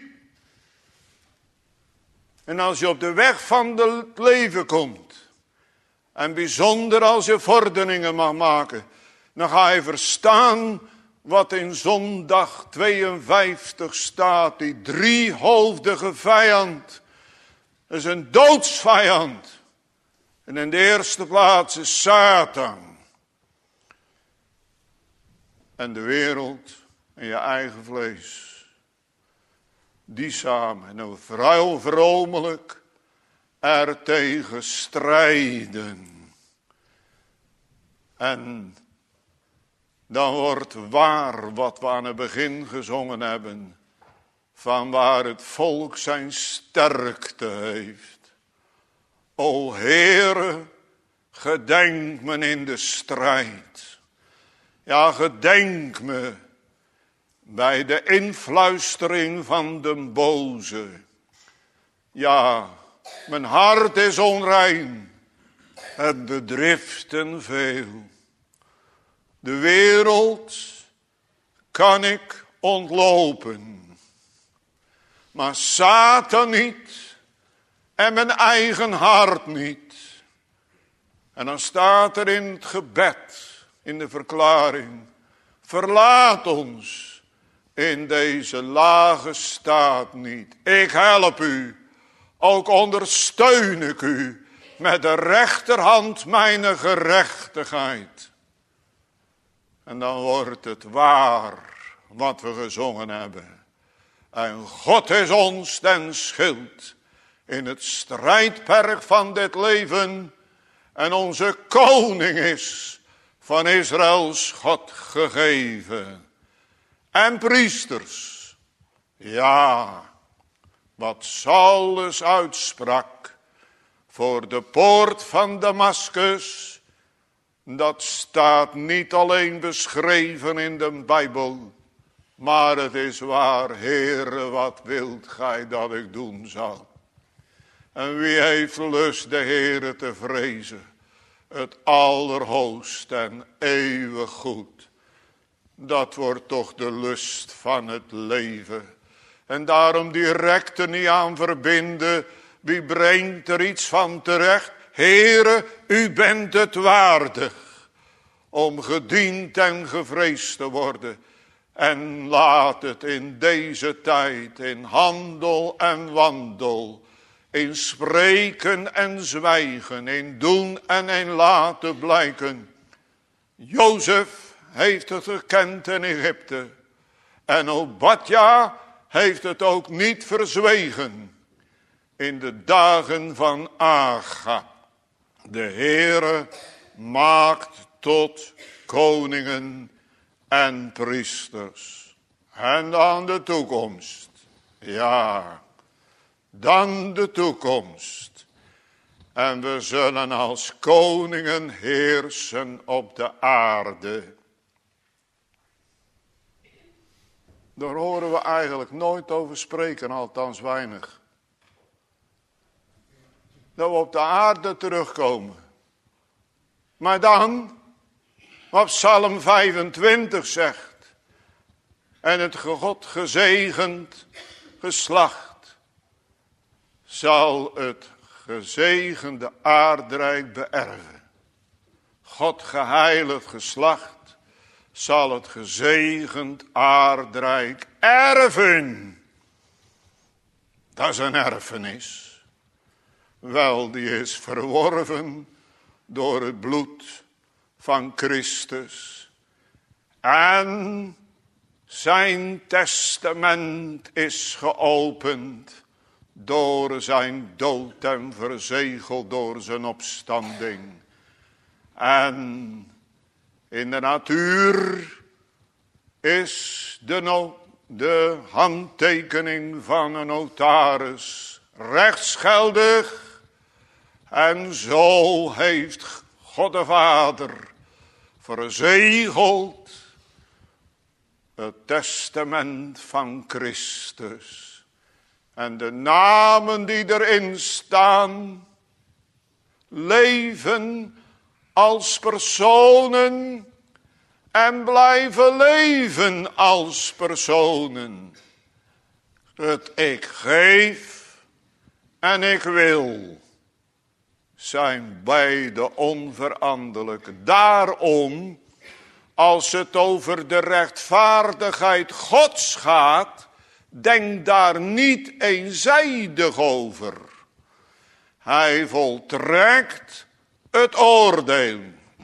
En als je op de weg van het leven komt, en bijzonder als je vorderingen mag maken, dan ga je verstaan wat in zondag tweeënvijftig staat. Die driehoofdige vijand. Dat is een doodsvijand. En in de eerste plaats is Satan. En de wereld en je eigen vlees. Die samen. En dan vooral vromelijk er tegen strijden. En dan wordt waar wat we aan het begin gezongen hebben. Van waar het volk zijn sterkte heeft. O Heere, gedenk me in de strijd. Ja, gedenk me bij de influistering van de boze. Ja, mijn hart is onrein, het bedriften veel. De wereld kan ik ontlopen, maar Satan niet en mijn eigen hart niet. En dan staat er in het gebed, in de verklaring, verlaat ons in deze lage staat niet. Ik help u, ook ondersteun ik u met de rechterhand mijn gerechtigheid. En dan wordt het waar wat we gezongen hebben. En God is ons ten schild in het strijdperk van dit leven. En onze koning is van Israëls God gegeven. En priesters, ja, wat Saulus uitsprak voor de poort van Damaskus, dat staat niet alleen beschreven in de Bijbel, maar het is waar. Heere, wat wilt gij dat ik doen zal? En wie heeft lust de Heere te vrezen? Het allerhoogst en eeuwig goed. Dat wordt toch de lust van het leven. En daarom direct er niet aan verbinden. Wie brengt er iets van terecht? Heere, u bent het waardig om gediend en gevreesd te worden. En laat het in deze tijd, in handel en wandel, in spreken en zwijgen, in doen en in laten blijken. Jozef heeft het gekend in Egypte. En Obadja heeft het ook niet verzwegen in de dagen van Aga. De Heere maakt tot koningen en priesters. En dan de toekomst. Ja, dan de toekomst. En we zullen als koningen heersen op de aarde. Daar horen we eigenlijk nooit over spreken, althans weinig. Dat we op de aarde terugkomen. Maar dan, wat Psalm vijfentwintig zegt. En het God gezegend geslacht. zal het gezegende aardrijk beërven. God geheiligd geslacht zal het gezegend aardrijk erven. Dat is een erfenis. Wel, die is verworven door het bloed van Christus. En zijn testament is geopend door zijn dood en verzegeld door zijn opstanding. En in de natuur is de, no- de handtekening van een notaris rechtsgeldig. En zo heeft God de Vader verzegeld het testament van Christus. En de namen die erin staan, leven als personen en blijven leven als personen. Het ik geef en ik wil zijn beide onveranderlijk. Daarom, als het over de rechtvaardigheid Gods gaat, denk daar niet eenzijdig over. Hij voltrekt het oordeel,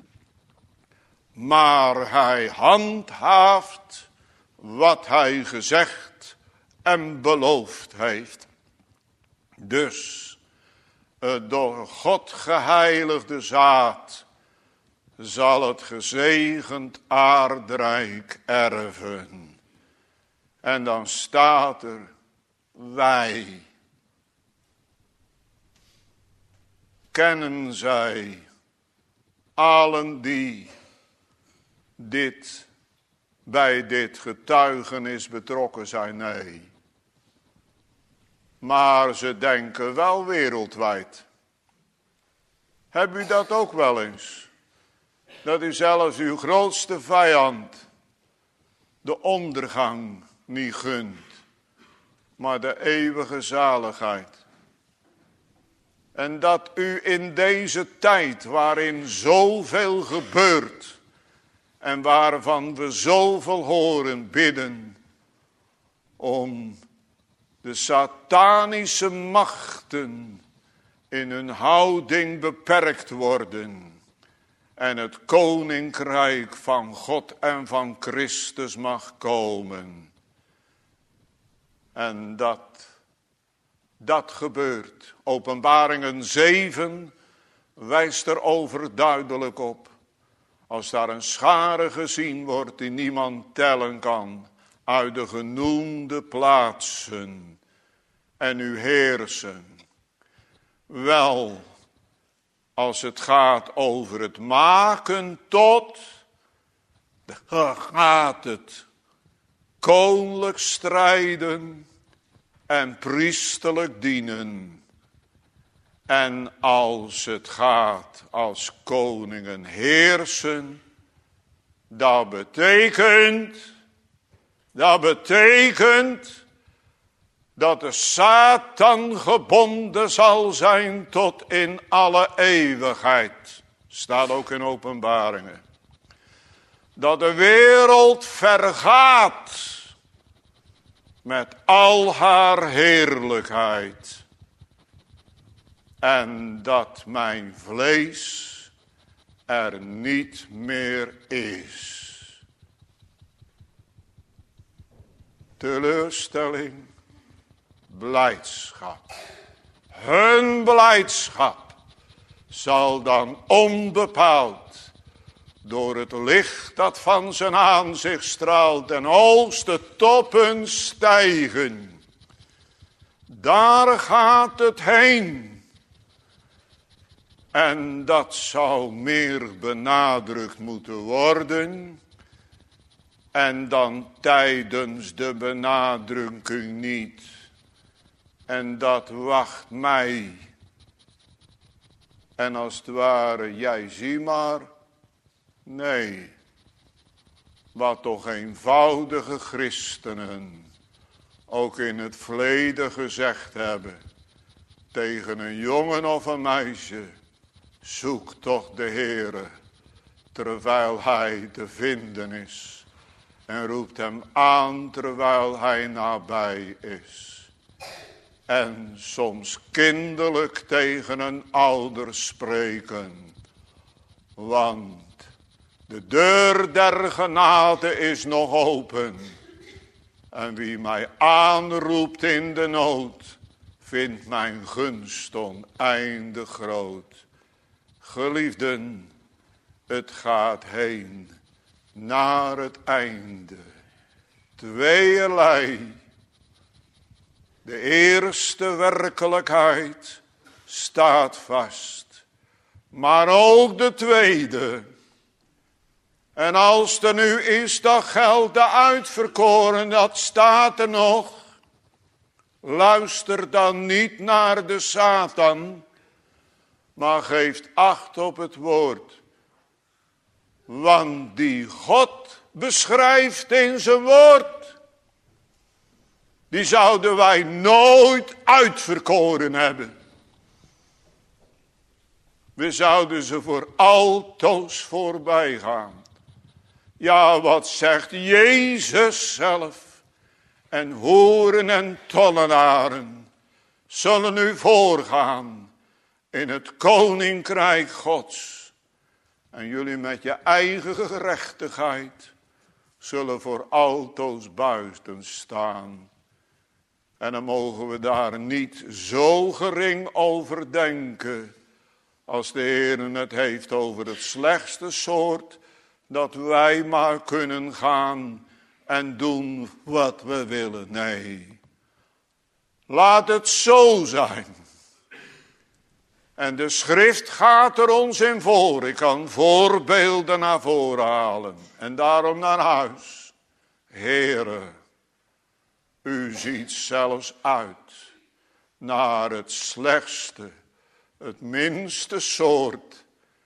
maar hij handhaaft wat hij gezegd en beloofd heeft. Dus het door God geheiligde zaad zal het gezegend aardrijk erven. En dan staat er, wij kennen zij, allen die dit, bij dit getuigenis betrokken zijn. Nee. Maar ze denken wel wereldwijd. Heb u dat ook wel eens? Dat u zelfs uw grootste vijand de ondergang niet gunt, maar de eeuwige zaligheid. En dat u in deze tijd waarin zoveel gebeurt en waarvan we zoveel horen, bidden om de satanische machten in hun houding beperkt worden en het koninkrijk van God en van Christus mag komen. En dat, dat gebeurt. Openbaringen zeven wijst er overduidelijk op. Als daar een schare gezien wordt die niemand tellen kan, uit de genoemde plaatsen en u heersen. Wel, als het gaat over het maken tot, dan gaat het koninklijk strijden en priesterlijk dienen. En als het gaat als koningen heersen, dat betekent, dat betekent dat de Satan gebonden zal zijn tot in alle eeuwigheid. Staat ook in Openbaringen. Dat de wereld vergaat met al haar heerlijkheid. En dat mijn vlees er niet meer is. Teleurstelling, blijdschap. Hun blijdschap zal dan onbepaald door het licht dat van zijn aanzicht straalt en hoogste toppen stijgen. Daar gaat het heen. En dat zou meer benadrukt moeten worden. En dan tijdens de benadrukking niet. En dat wacht mij. En als het ware, jij zie maar. Nee. Wat toch eenvoudige christenen ook in het verleden gezegd hebben. tegen een jongen of een meisje. Zoek toch de Heere, terwijl hij te vinden is. En roept hem aan terwijl hij nabij is. En soms kinderlijk tegen een ouder spreken. Want de deur der genade is nog open. En wie mij aanroept in de nood, vindt mijn gunst oneindig groot. Geliefden, het gaat heen naar het einde. Tweeërlei. De eerste werkelijkheid staat vast. Maar ook de tweede. En als er nu is, dat geldt de uitverkoren, dat staat er nog. Luister dan niet naar de Satan, maar geeft acht op het woord. Want die God beschrijft in zijn woord, die zouden wij nooit uitverkoren hebben. We zouden ze voor altoos voorbij gaan. Ja, wat zegt Jezus zelf? En hoeren en tollenaren zullen u voorgaan in het koninkrijk Gods. En jullie met je eigen gerechtigheid zullen voor altoos buiten staan. En dan mogen we daar niet zo gering over denken, als de Heer het heeft over het slechtste soort, dat wij maar kunnen gaan en doen wat we willen. Nee, laat het zo zijn. En de schrift gaat er ons in voor. Ik kan voorbeelden naar voren halen. En daarom naar huis. Heere, u ziet zelfs uit naar het slechtste, het minste soort.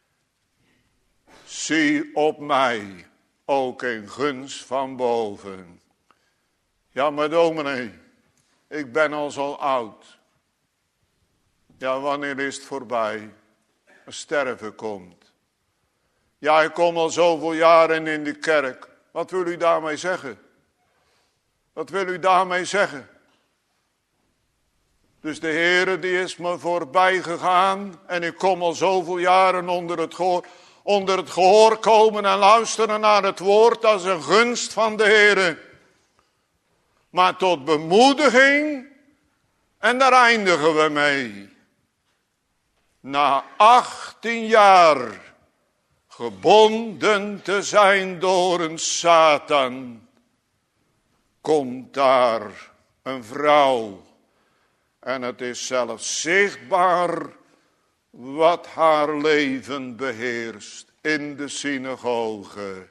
Zie op mij ook in gunst van boven. Ja, maar dominee, ik ben al zo oud. Ja, wanneer is het voorbij? Als sterven komt. Ja, ik kom al zoveel jaren in de kerk. Wat wil u daarmee zeggen? Wat wil u daarmee zeggen? Dus de Heere die is me voorbij gegaan. En ik kom al zoveel jaren onder het gehoor. Onder het gehoor komen en luisteren naar het woord. Dat is een gunst van de Heere. Maar tot bemoediging. En daar eindigen we mee. Na achttien jaar gebonden te zijn door een Satan, komt daar een vrouw. En het is zelfs zichtbaar wat haar leven beheerst in de synagoge.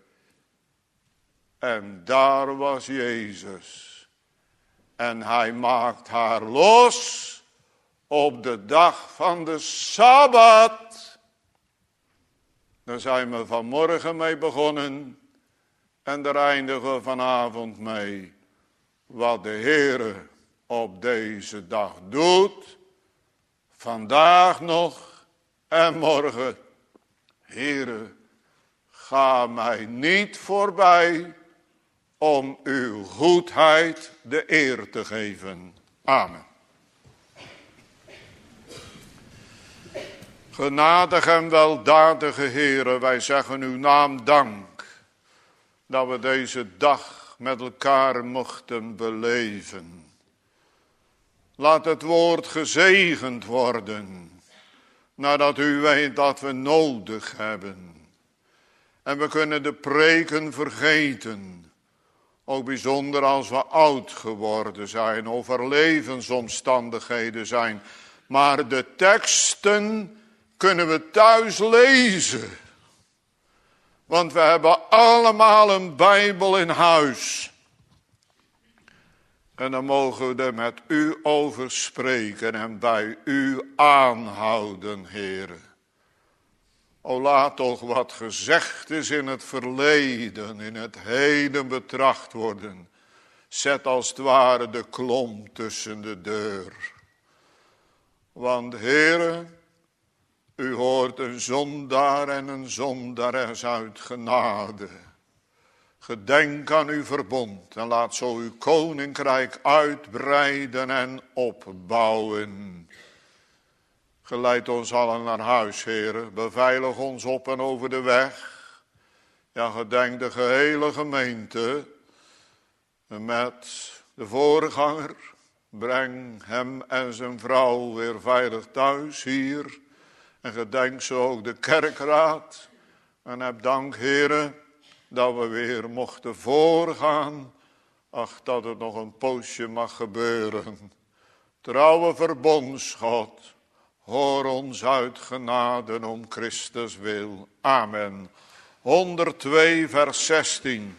En daar was Jezus. En hij maakt haar los op de dag van de Sabbat. Daar zijn we vanmorgen mee begonnen. En daar eindigen we vanavond mee. Wat de Heere op deze dag doet. Vandaag nog en morgen. Heere, ga mij niet voorbij om uw goedheid de eer te geven. Amen. Genadig en weldadige Heere, wij zeggen uw naam dank. Dat we deze dag met elkaar mochten beleven. Laat het woord gezegend worden. Nadat u weet dat we nodig hebben. En we kunnen de preken vergeten. Ook bijzonder als we oud geworden zijn. Of er levensomstandigheden zijn. Maar de teksten kunnen we thuis lezen. Want we hebben allemaal een Bijbel in huis. En dan mogen we er met u over spreken en bij u aanhouden, Heere. O, laat toch wat gezegd is in het verleden, in het heden betracht worden. Zet als het ware de klomp tussen de deur. Want Heere, u hoort een zondaar en een zondares uit genade. Gedenk aan uw verbond en laat zo uw koninkrijk uitbreiden en opbouwen. Geleid ons allen naar huis, Heere. Beveilig ons op en over de weg. Ja, gedenk de gehele gemeente met de voorganger. Breng hem en zijn vrouw weer veilig thuis hier. En gedenk zo ook de kerkraad. En heb dank, Heere, dat we weer mochten voorgaan. Ach, dat het nog een poosje mag gebeuren. Trouwe verbondsgod, hoor ons uit genade om Christus wil. Amen. honderdtwee vers zestien.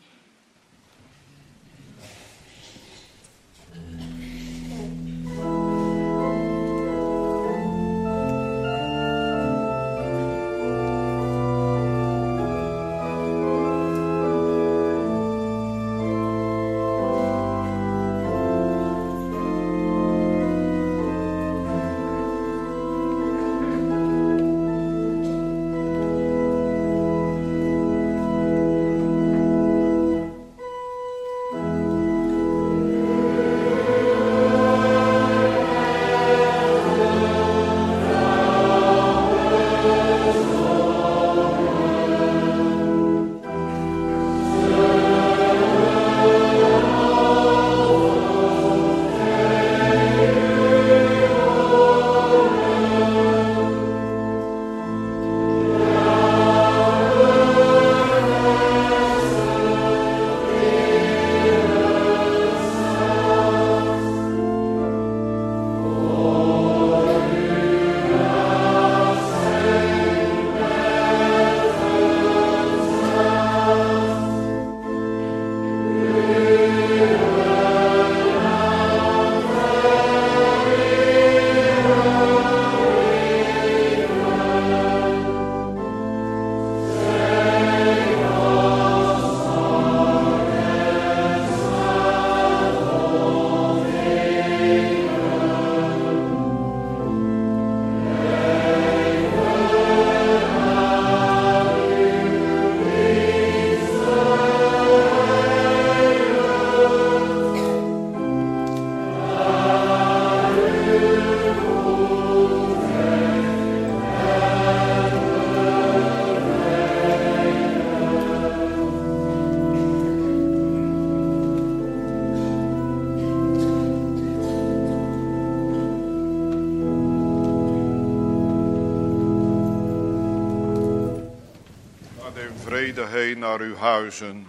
vrede heen naar uw huizen.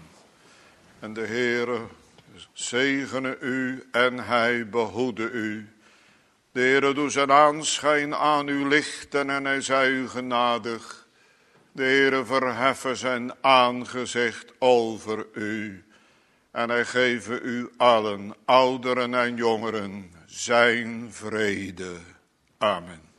En de Heere zegene u en hij behoede u. De Heere doet zijn aanschijn aan u lichten en hij zij u genadig. De Heere verheffen zijn aangezicht over u. En hij geven u allen, ouderen en jongeren, zijn vrede. Amen.